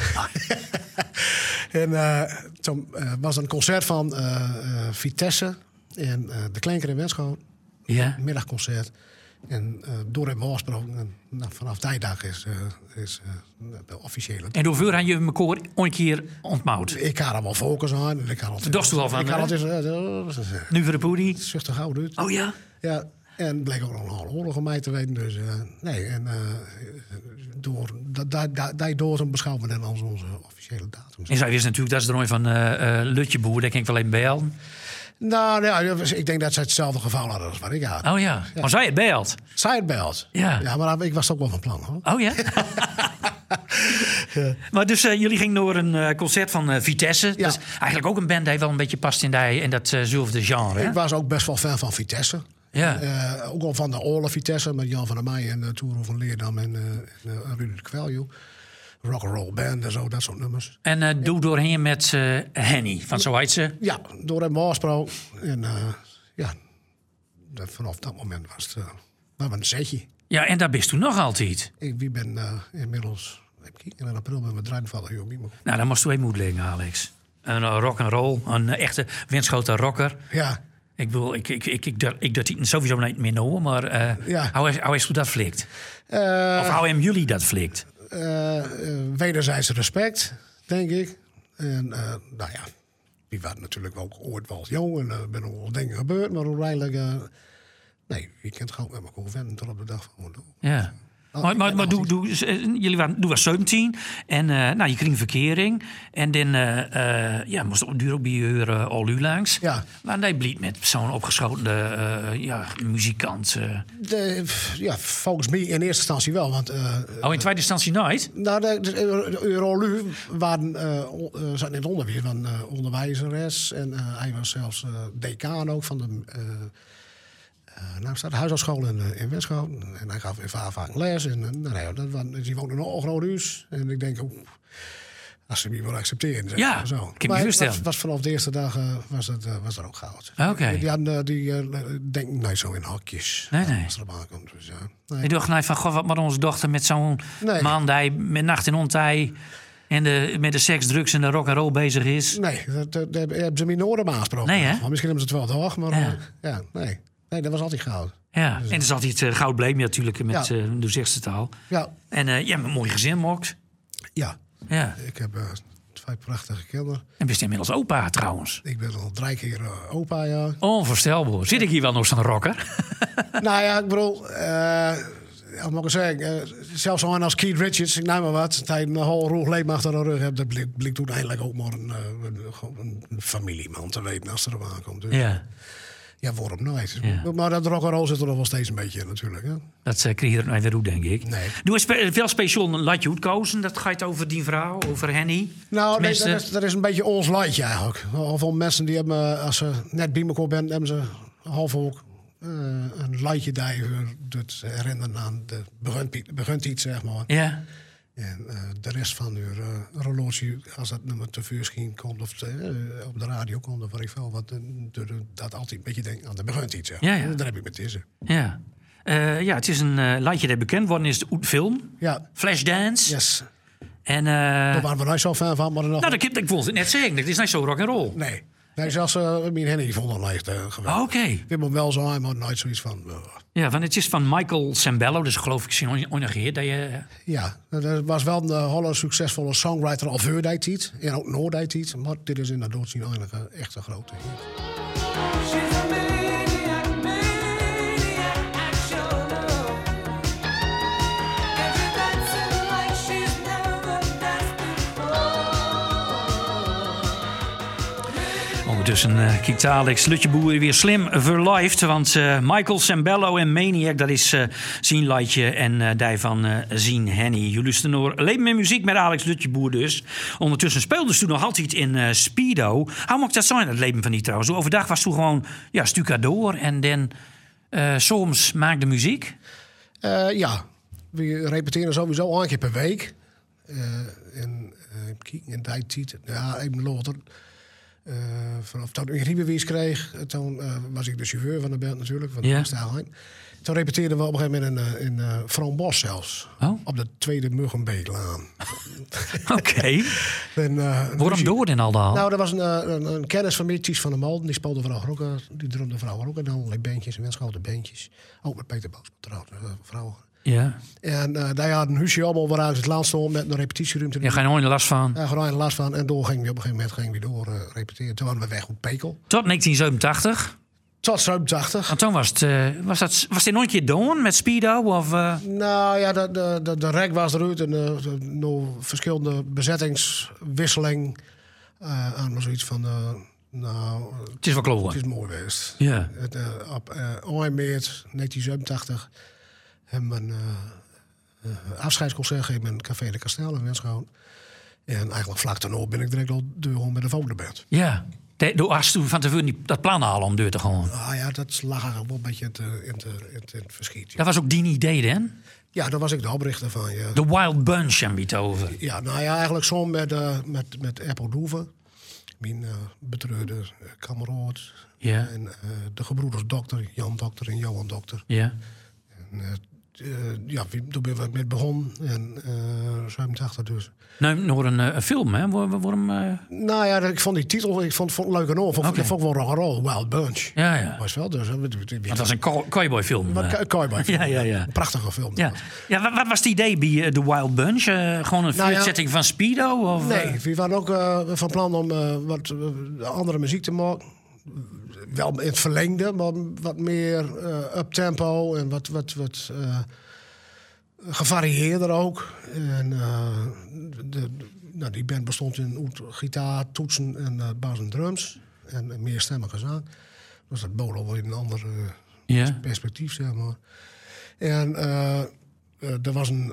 En toen was er een concert van Vitesse en de Klinker in Wenschoten. Ja. Een middagconcert. En door hem afgesproken. En vanaf die dag is de officiële. En hoeveel had je elkaar een keer ontmoet? Ik had hem al focus aan. Dat dacht u al van, ik had nu voor de poedie? zucht er gauw uit. Oh ja? Ja. En bleek ook nog een halve oorlog om mij te weten. Dus nee. En door hem beschouwen we dan als onze officiële datum. En zij wist natuurlijk dat ze er nooit van Lutjeboer. Daar kan ik wel even bellen. Nou, ik denk dat ze hetzelfde geval hadden als wat ik had. Oh ja. Maar zij het belt. Zij het belt. Ja. Ja, maar ik was het ook wel van plan, hoor. Oh ja? Maar dus jullie gingen door een concert van Vitesse. Ja. Dat is eigenlijk ook een band die wel een beetje past in dat zelfde genre. Hè? Ik was ook best wel fan van Vitesse. Ja. Ook al van de Oorle Vitesse met Jan van der Meij en Toero van Leerdam en Ruud de Kweljo. Rock'n'roll band en zo, dat soort nummers. En doe doorheen met Henny, van zo heet ze. Ja, door hem afgesproken. En vanaf dat moment was het een setje. Ja, en daar bist toen nog altijd. Ik ben inmiddels, in april met mijn druinvallen. Nou, dan moest je even moed leggen, Alex. Een rock'n'roll, een echte windschoten rocker. Ja. Ik bedoel, ik dat sowieso niet meer nou, maar hoe is dat flikt? Of hoe hebben jullie dat flikt? Wederzijds respect, denk ik. En nou ja, die waren natuurlijk ook ooit wel jong en er zijn nog wel dingen gebeurd, maar uiteindelijk, nee, je kent gewoon met elkaar vinden tot op de dag van vandaag. Ja. Maar jullie was 17 en je kreeg een verkering. En dan moest het duur ook bij je al u langs. Ja. Maar hij bleef met zo'n opgeschoten muzikant. Volgens mij in eerste instantie wel. Want, in tweede instantie nooit? Nou, de Rolu zat in het onderwijs van onderwijzeres. En hij was zelfs decaan ook van de... staat de huishoudschool in Wenschoten. En hij gaf vaak les. En die woonde nog een groot huis. En ik denk, als ze me willen accepteren. Zeg ja, zo. Ik kan me voorstellen. Was vanaf de eerste dag was dat ook goud. Oké. Die denken niet zo in hokjes. Nee. Als er op aankomt. Dus, nee. Ik dacht van, god, wat met onze dochter met zo'n man die met nacht en ontij... En met de seks, drugs en de rock'n'roll bezig is? Nee, dat hebben ze me nooit op aangesproken. Nee, hè? Maar misschien hebben ze het wel toch, maar nee, dat was altijd goud. Ja, Dus, en er is altijd goud bleem natuurlijk met de zegste taal. Ja. En je hebt een mooi gezin, mocht. Ja. Ja. Ik heb 2 prachtige kinderen. En bent inmiddels opa trouwens. Ik ben al 3 keer opa, ja. Onvoorstelbaar. Zit ik hier wel nog zo'n rocker? Nou ja, ik bedoel... wat moet ik zeggen? Zelfs zo als Keith Richards, ik neem maar wat... hij een whole roeg leven achter de rug heeft... dat blijkt uiteindelijk ook maar een familieman te weten als er op aankomt. Dus, ja, waarom nooit? Ja. Maar dat rock'n'roll zit er nog wel steeds een beetje in natuurlijk. Hè? Dat kreeg je er nooit weer goed, denk ik. Nee. Doe eens veel speciaal een latje uitkozen. Dat gaat over die vrouw, over Henny. Nou, nee, dat is een beetje ons latje eigenlijk. Heel veel mensen die hebben, als ze net bij elkaar zijn... hebben ze half ook een latje dat herinneren aan de begint iets, zeg maar. Ja. En de rest van uw relatie, als dat nummer te vuurschiet komt of op de radio komt, of wat ik veel, dat altijd een beetje denk aan de begint iets. Ja, ja. Daar heb ik met deze. Ja. Het is een latje dat bekend worden is de film. Ja. Flashdance. Yes. En, daar waren we nooit zo fan van. Maar nog... Nou, ik wilde het net zeggen. Het is niet zo rock'n'roll. Nee. Nee, zelfs mijn Henny vond het echt geweldig. Oké. Ik heb hem wel zo, maar nooit zoiets van... Ja, want het is van Michael Sembello, dus geloof ik ongeveer dat je... Ja, dat was wel een hele succesvolle songwriter al voor die tijd. En ook na die tijd. Maar dit is inderdaad zien eigenlijk echt een grote hit. Ondertussen kijkt Alex Lutjeboer weer slim verliefd. Want Michael Sembello en Maniac, dat is zijn latje. En daarvan zien Henny. Jullie luisteren naar Leven met muziek met Alex Lutjeboer dus. Ondertussen speelde ze toen nog altijd in Speedo. Hoe mag dat zijn, het leven van die trouwens? Zo overdag was toen gewoon stucadoor en dan soms maakte muziek? Ja, we repeteren sowieso een keer per week. En in die tijd, ja, even later... vanaf toen ik Riebewies kreeg, toen was ik de chauffeur van de band natuurlijk, van de Staalheim. Toen repeteerden we op een gegeven moment in Frombos zelfs. Oh? Op de tweede Muggenbeeklaan. Oké. Waarom door in al dan? Nou, er was een kennis van mij, Ties van der Malden. Die speelde vrouw rocken, die drumde vrouw rocken. En allerlei bandjes en wenschoten bandjes. Ook met Peter Boos trouwens, vrouwen. Ja. En daar had een huisje allemaal waaruit het land stond met een repetitieruimte. Ja, geen last van. Ja, gewoon last van. En door gingen we op een gegeven moment door repeteren. Toen waren we weg op Pekel. Tot 1987? Tot 87. En toen was dit nog een keer doen met Speedo? Of, Nou ja, de rek was eruit. En nog verschillende bezettingswisseling. Aan zoiets van... nou, het is wel klopt. Het is mooi geweest. Ja. Op 1 maart 1987 hebben we een afscheidsconcert gegeven in Café de Kastel in Wenschoten. En eigenlijk vlak daarna ben ik direct al deur met de vogelband. Ja. Als toen van tevoren dat plan halen om deur te gaan. Ah ja, dat lag eigenlijk wel een beetje in het verschiet. Ja. Dat was ook die idee, hè? Ja, daar was ik de oprichter van. Ja. De Wild Bunch hebben we het over. Ja, nou ja, eigenlijk zo met Apple Doeven. Mijn betreurde kameraad. Ja. En de gebroeders Dokter, Jan Dokter en Johan Dokter. Ja. En, ja, toen ben we met begonnen. En 87 dus. Nou, nog een film, hè? Waarom? Nou ja, ik vond die titel ik vond het leuk en al. Ik vond wel rock'n'roll, Wild Bunch. Ja, ja. Was wel dus. Dat was een cowboyfilm. Cowboyfilm. Ja. Een prachtige film. Ja. Ja, wat was het idee bij The Wild Bunch? Gewoon een voortzetting van Speedo? Of, nee, we waren ook van plan om wat andere muziek te maken. Wel in het verlengde, maar wat meer up-tempo en wat gevarieerder ook. En die band bestond in gitaar, toetsen en bas en drums. En meerstemmige zang. Dus dat bood al wel een ander perspectief, zeg maar. En er was een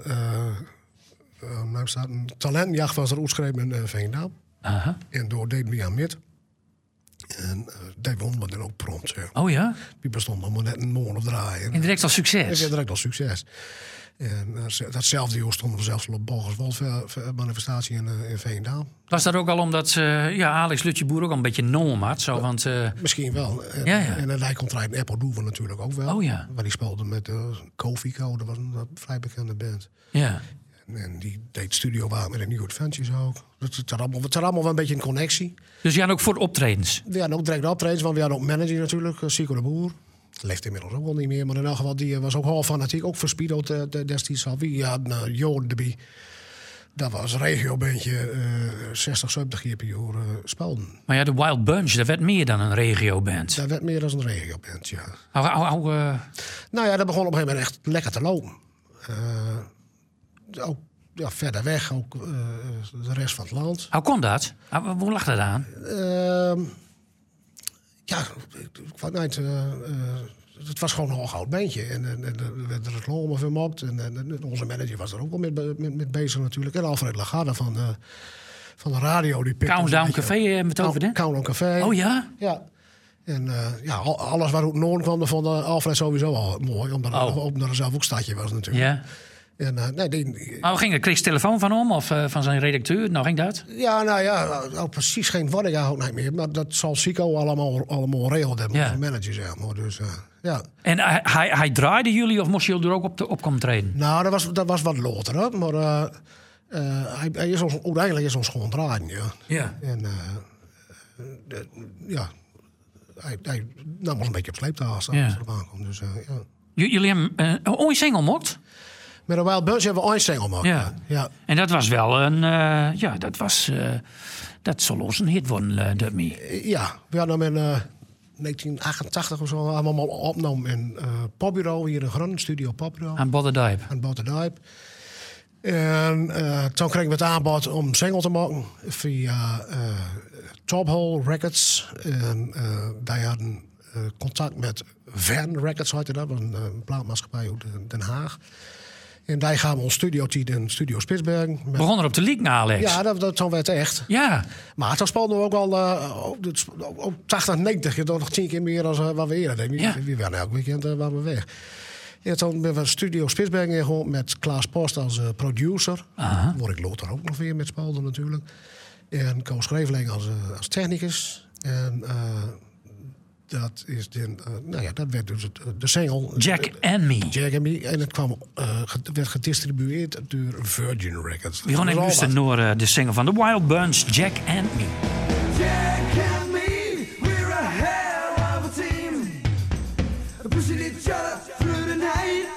talentenjacht was er uitgeschreven in Veendam. En door deden we aan met. En die won we dan ook prompt. Ja. Oh ja? Die bestond nog maar net een maand of draaien. En direct al succes? En direct al succes. En datzelfde jaar stonden we zelfs op Borgerswold manifestatie in Veendam. Was dat ook al omdat Alex Lutjeboer ook al een beetje norm had? Zo, want, misschien wel. En hij komt rijden Apple Doeven natuurlijk ook wel. Oh ja. Waar die speelde met Kofico, dat was een vrij bekende band. Ja. En die deed studiowerk met de New Adventures ook. Het had allemaal wel een beetje een connectie. Dus je had ook voor de optredens? We hadden ook direct de optredens, want we hadden ook manager natuurlijk, Sico de Boer. Leeft inmiddels ook wel niet meer, maar in elk geval, die was ook half fanatiek. Ook voor Speedo destijds al. We hadden Joden erbij. Dat was een regiobandje, 60, 70 keer per jaar spelden. Maar ja, de Wild Bunch, dat werd meer dan een regioband. Dat werd meer dan een regioband, ja. Nou ja, dat begon op een gegeven moment echt lekker te lopen. Ook verder weg, ook de rest van het land. Hoe kon dat? Hoe lag dat aan? Het was gewoon een hoog oud bandje. En er werd reclame vermokt. En onze manager was er ook wel met bezig natuurlijk. En Alfred Lagarde van de radio. Countdown Café met over, hè? Countdown Café. Oh ja? Ja. En alles waar ook Noord kwam, dat vond Alfred sowieso al mooi. Omdat er zelf ook stadje was natuurlijk. Ja. En, kreeg je telefoon van hem of van zijn redacteur? Nou ging dat? Ja, nou ja, precies geen woord ik ook niet meer. Maar dat zal Sico allemaal regeld hebben. Ja. Manager, zeg maar. Dus, ja. En hij draaide jullie of moest jullie er ook op komen treden? Nou, dat was wat later. Hè? Maar hij is uiteindelijk is ons gewoon draaien. Ja. Ja. En hij nam ons een beetje op sleeptouw als hij erop aankomt. Dus, ja. Jullie hebben ooit single mocht? Met een Wild Bunch hebben we ooit single gemaakt. Ja. Ja. En dat was wel een... dat zal ons een hit worden, Dummy. Ja, we hadden hem in 1988 of zo allemaal opgenomen in Popbureau, hier in Groningen, Studio Popbureau. Aan Botterdijp. En toen kregen we het aanbod om een single te maken via Top Hole Records. En wij hadden contact met Van Records, heette dat, een plaatmaatschappij uit Den Haag. En daar gaan we ons studiotijd in Studio Spitsbergen. Begon er op de liek, Alex. Ja, dat werd echt. Ja. Maar toen speelden we ook al 80, 90. Je doet nog 10 keer meer dan wat we eerder deden. Ja. We waren elk weekend waren we weg. Ja, toen ben we Studio Spitsbergen ingegaan met Klaas Post als producer. Waar ik later ook nog weer met speelde natuurlijk. En Koos Schreveling als technicus. En dat is dat werd dus de single. Jack and Me. Jack and Me. En het werd gedistribueerd door Virgin Records. We gaan even luisteren naar de single van The Wild Bunch, Jack and Me. Jack and me, we're a hell of a team. Pushing each other through the night.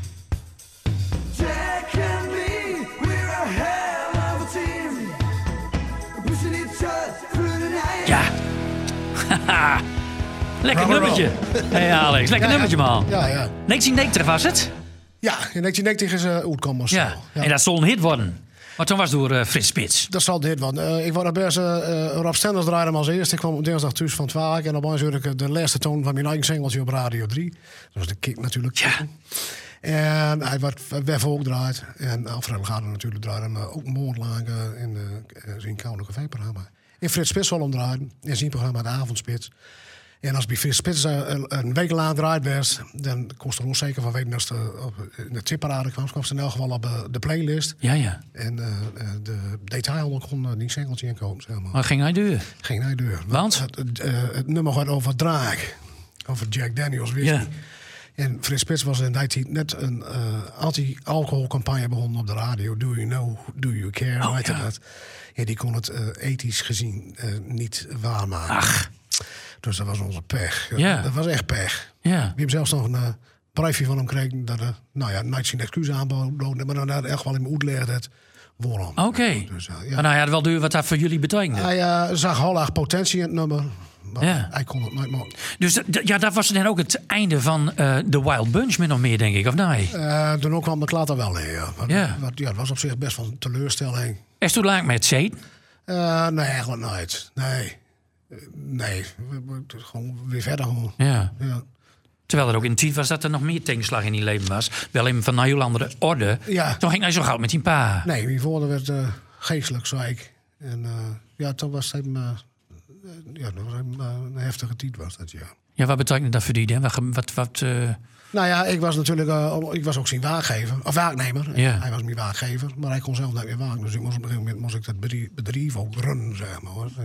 Jack and me, we're a hell of a team. Pushing each other through the night. Ja. Haha. Lekker nummertje. Hey Alex, lekker nummertje man. Ja. 1990 was het? Ja, in 1990 is uitkomen. Ja. En dat zal een hit worden. Maar toen was het door Frits Spits. Dat zal de hit worden. Ik wou dat best Rob Stenders draaide hem als eerste. Ik kwam op dinsdag thuis van het werk. En opeens hoorde ik de laatste toon van mijn eigen singeltje op Radio 3. Dat was de kick natuurlijk. Ja. En hij werd ook draait. En Alfred Lagarde natuurlijk draaide hem ook moordlang in zijn Koude Café-programma. En Frits Spits zal hem draaien in zijn programma De Avondspits. En als bij Frits Spits een week lang draait werd, dan kost er ons zeker van weten als de tipparade kwam. Kwam ze in elk geval op de playlist. Ja. En de detailhandel kon die singeltje inkomen. Zeg maar. Maar ging hij deur? Ging hij deur. Want? Het nummer gaat over draak. Over Jack Daniels whisky. Ja. En Frits Spits was in die tijd net een anti-alcoholcampagne begonnen op de radio. Do you know, do you care? Oh, ja. Dat. En die kon het ethisch gezien niet waarmaken. Ach. Dus dat was onze pech. Ja. Dat was echt pech. Ja. We hebben zelfs nog een briefje van hem gekregen. Dat nooit zijn excuus aanboden. Maar dan had echt wel in mijn uitlegd het waarom. Oké. Dus, Maar nou ja, wel duur wat dat voor jullie betekende. Hij zag heel erg potentie in het nummer. Maar hij kon het nooit maken. Dus dat was dan ook het einde van The Wild Bunch, min of meer, denk ik, of nee? Toen ook kwam de klater wel in, ja. Het was op zich best wel een teleurstelling. Is toen laat met Zee? Nee, eigenlijk nooit. Nee. We gewoon weer verder gewoon. Ja. Terwijl er ook in de tijd was dat er nog meer tegenslag in die leven was. Wel in van een heel andere orde. Ja. Toen ging hij zo gauw met die pa. Nee, mijn vader werd geestelijk ziek. En toen was het een heftige tijd was dat, ja. Ja, wat betekent dat voor die dan? Nou ja, ik was natuurlijk ik was ook zijn werknemer. Ja. Hij was mijn werkgever, maar hij kon zelf niet meer werken. Dus op een gegeven moment moest ik dat bedrijf ook runnen, zeg maar. Hoor.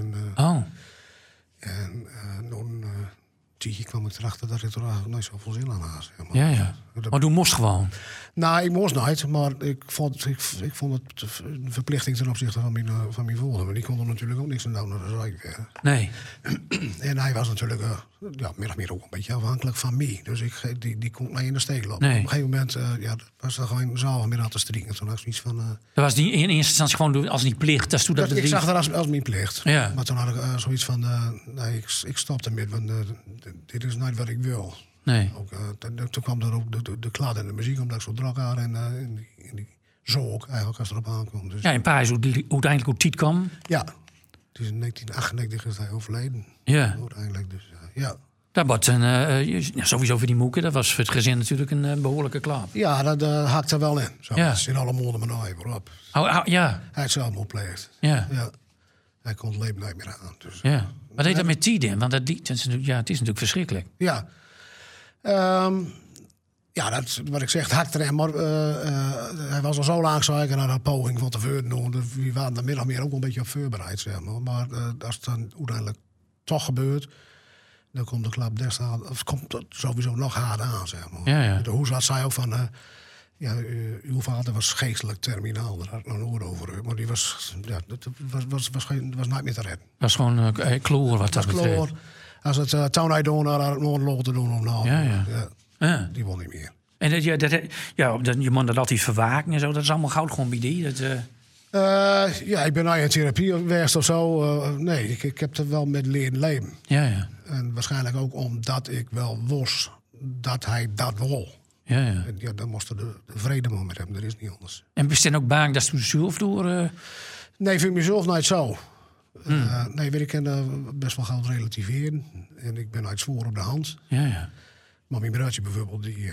En toen kwam ik erachter dat ik er eigenlijk nooit zoveel zin aan had. Zeg maar. Ja. Maar toen moest gewoon. Nou, ik moest nooit, maar ik vond het een verplichting ten opzichte van mijn volgende. Maar die kon er natuurlijk ook niks aan doen. Nee. En hij was natuurlijk min of meer ook een beetje afhankelijk van mij. Dus die kon mij in de steek lopen. Nee. Op een gegeven moment was er gewoon zaal meer aan te strikken. Toen had ik zoiets van... Dat was niet in eerste instantie gewoon als niet plicht. Ik zag dat als mijn plicht. Ja. Maar toen had ik zoiets van... nee, ik stop ermee, want dit is niet wat ik wil. Nee. Ook, toen kwam er ook de klad en de muziek, omdat ik zo drak had. En die zo ook eigenlijk als het erop aankwam. Dus, Ja, en pa is uiteindelijk hoe Tiet kwam. Ja, het is in 1998 is hij overleden. Ja. Uiteindelijk dus, ja. Dat was sowieso voor die moeken. Dat was voor het gezin natuurlijk een behoorlijke klap. Ja, dat hakte er wel in. Zo, Ja. dat is in alle monden maar nou voorop. Ja. Hij had zelf gepleegd. Ja. Ja. Hij kon het leven niet meer aan. Dus. Ja. Wat deed dat met Tiet in? Want het is natuurlijk verschrikkelijk. Ja. Dat is wat ik zeg, hakte erin. Maar hij was al zo lang zeker naar een poging van te doen. We waren er min of meer ook een beetje op voorbereid, zeg maar. Maar als het dan uiteindelijk toch gebeurt, dan komt de klap destijds, komt het sowieso nog harder aan, zeg maar. Ja, ja. De hoesarts zei ook van, uw vader was geestelijk terminaal. Daar had ik nog nooit over. Maar die was niet meer te redden. Dat was gewoon kloor wat dat betreft. Kloor. Als het town doen, dan had het nooit te doen. Ja. Die won niet meer. En je moet dat altijd verwaken en zo. Dat is allemaal goud gewoon bij die. Ik ben nou in therapie geweest of zo. Nee, ik heb er wel met leren leven. Ja. En waarschijnlijk ook omdat ik wel wist dat hij dat wil. Ja. En dan moest er de vrede met hem. Dat is niet anders. En ben je ook bang dat je zelf door... Nee, vind ik mezelf nooit zo. Ik kan best wel gauw relativeren. En ik ben uit zwoer op de hand. Ja. Maar mijn broertje bijvoorbeeld, die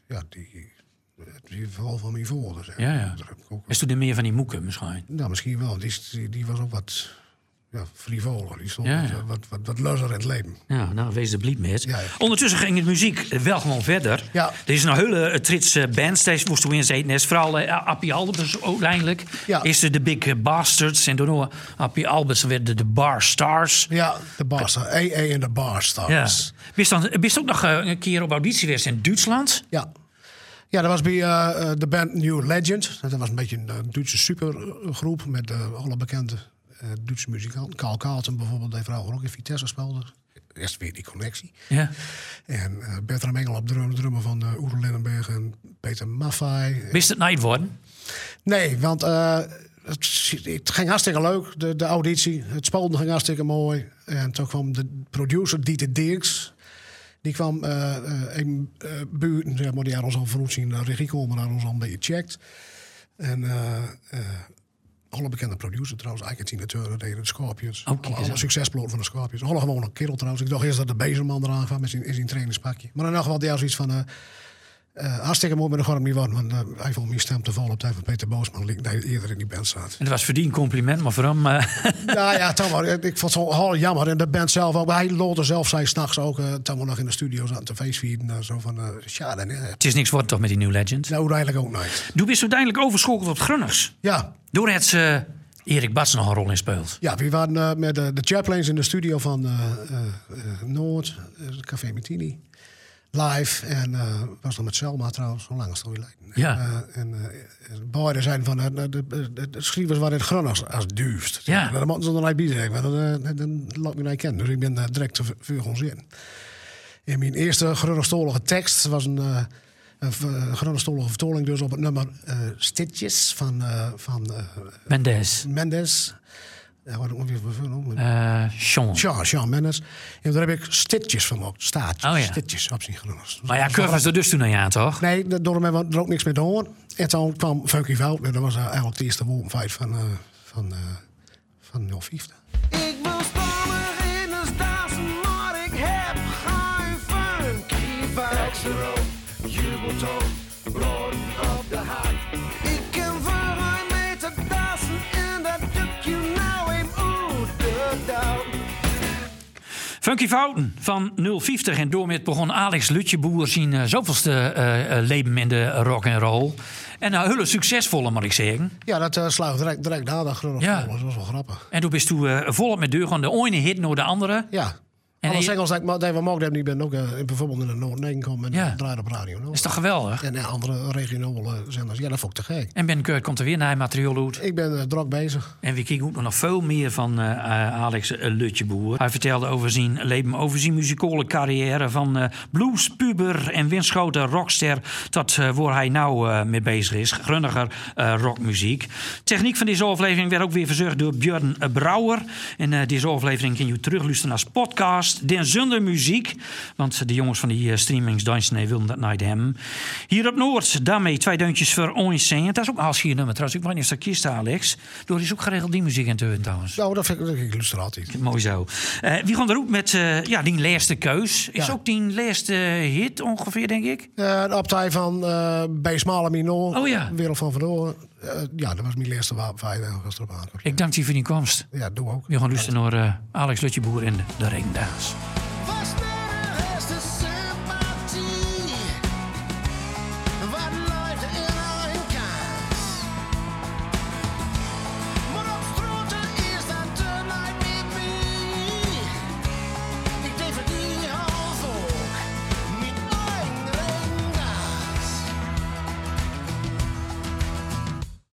vooral van mijn voordeel. Ja. Is toen er meer van die moeken misschien? Nou, misschien wel. Die was ook wat frivoler. Die stond wat leuzer in het leven. Ja, nou, wees er blied met. Ja. Ondertussen ging het muziek wel gewoon verder. Ja. Er is een hele trits band, deze moest toen in zitten. Vooral Appie Albers uiteindelijk. Ja. Is de Big Bastards. En daarna Appie Albers werden de Bar Stars. Ja, de Bar Stars. AA en de Bar Stars. Ja. Bist ook nog een keer op auditie geweest in Duitsland? Ja. Ja, dat was bij de band New Legend. Dat was een beetje een Duitse supergroep met alle bekende Duitse muzikanten. Karl Carlton bijvoorbeeld, die vrouw ook in Vitesse speelde. Eerst weer die connectie. Ja. En Bertram Engel op drummer van Oede Lindenberg en Peter Maffay. Wist het niet worden? Nee, want het ging hartstikke leuk, de auditie. Het spelen ging hartstikke mooi. En toen kwam de producer Dieter Dirks. Die kwam in buurten, zeg maar, die had ons al vroeg zien naar regie komen, had ons al een beetje gecheckt. En alle bekende producer trouwens, Ike Tina Turner deden de Scorpions. Alle succesploten van de Scorpions. Alle gewoon een kerel trouwens. Ik dacht eerst dat de Bezelman eraan kwam met zijn trainingspakje. Maar dan nog wel zoiets van... hartstikke mooi met de gorm niet worden, want hij vond mijn stem te vol op tijd van Peter Boosman, die eerder in die band staat. En dat was verdiend compliment, maar voor hem... Nou ja, toch maar. Ik vond het zo jammer. En de band zelf ook. Hij lotte zelf, zei s'nachts ook, toen we nog in de studio zaten te feestvieren. Zo van, het is niks voor toch met die New Legend? Nou, uiteindelijk ook nooit. Toen bist uiteindelijk overschakeld op het Grunners. Ja. Door het Erik Bats nog een rol in speelt. Ja, we waren met de Chaplains in de studio van Noord, Café Martini. Live en was nog met Selma trouwens, zo lang als het geleden. Ja. Beide zijn van de schrijvers waren het Grunners als duurst. Ja. Dan moeten ze er niet bij zeggen, maar dan laat me niet kennen. Dus ik ben direct te veel gaan zin. En mijn eerste Grunnerstolige tekst was een Grunnerstolige vertoning dus op het nummer Stitches van Mendes. Ja, wat ook weer Sean Mendes. En daar heb ik Stitches van gemaakt. Stitches op zijn Grunners. Maar ja, Curve was er dus toen aan ja, toch? Nee, door hem er ook niks meer te horen. En toen kwam Funky Fout. Dat was eigenlijk de eerste woordfeit van 050. Ik wil stammen in de stassen, maar ik heb geen funky fout. Jubeltoon, bloed op de haak. Ik ken voor een meter dassen en dat doet je nou in de dauw. Funky Fouten van 050 en door met begon Alex Lutjeboer zijn zoveelste leven in de rock and roll. En een hele succesvolle, moet ik zeggen. Ja, dat sluit direct na dat Grunners. Ja. Dat was wel grappig. En toen bist u volop met deur, gewoon de ene hit naar de andere. Ja. En alle singles die we mogen hebben, die ben ook bijvoorbeeld in de Noord-9 komen en draaien op radio. Dat is toch geweldig? En andere regionale zenders. Ja, dat vond ik te gek. En binnenkort komt er weer naar materiaal uit. Ik ben druk bezig. En we kijken ook nog veel meer van Alex Lutjeboer. Hij vertelde over zijn leven, over zijn muzikale carrière. Van bluespuber en windschoten rockster tot waar hij nou mee bezig is. Grunniger rockmuziek. Techniek van deze aflevering werd ook weer verzorgd door Björn Brouwer. En deze aflevering kun je terugluisteren als podcast. Den zonder muziek. Want de jongens van die streamingsdiensten wilden dat nooit hebben. Hier op Noord, daarmee 2 deuntjes voor ons zingen. Dat is ook een halschier nummer trouwens. Ik weet niet of dat kiest, Alex. Door is ook geregeld die muziek in te horen trouwens. Nou, dat vind ik luister altijd. Mooi zo. Wie gaan er ook met die laatste keus? Is ook die laatste hit ongeveer, denk ik? De optij van bij Smale Minor. Oh ja. Wereld van Verdoren. Dat was mijn laatste wapen. Ik dank je voor die komst. Ja, doe ook. We gaan luisteren naar Alex Lutjeboer in de Regendaas.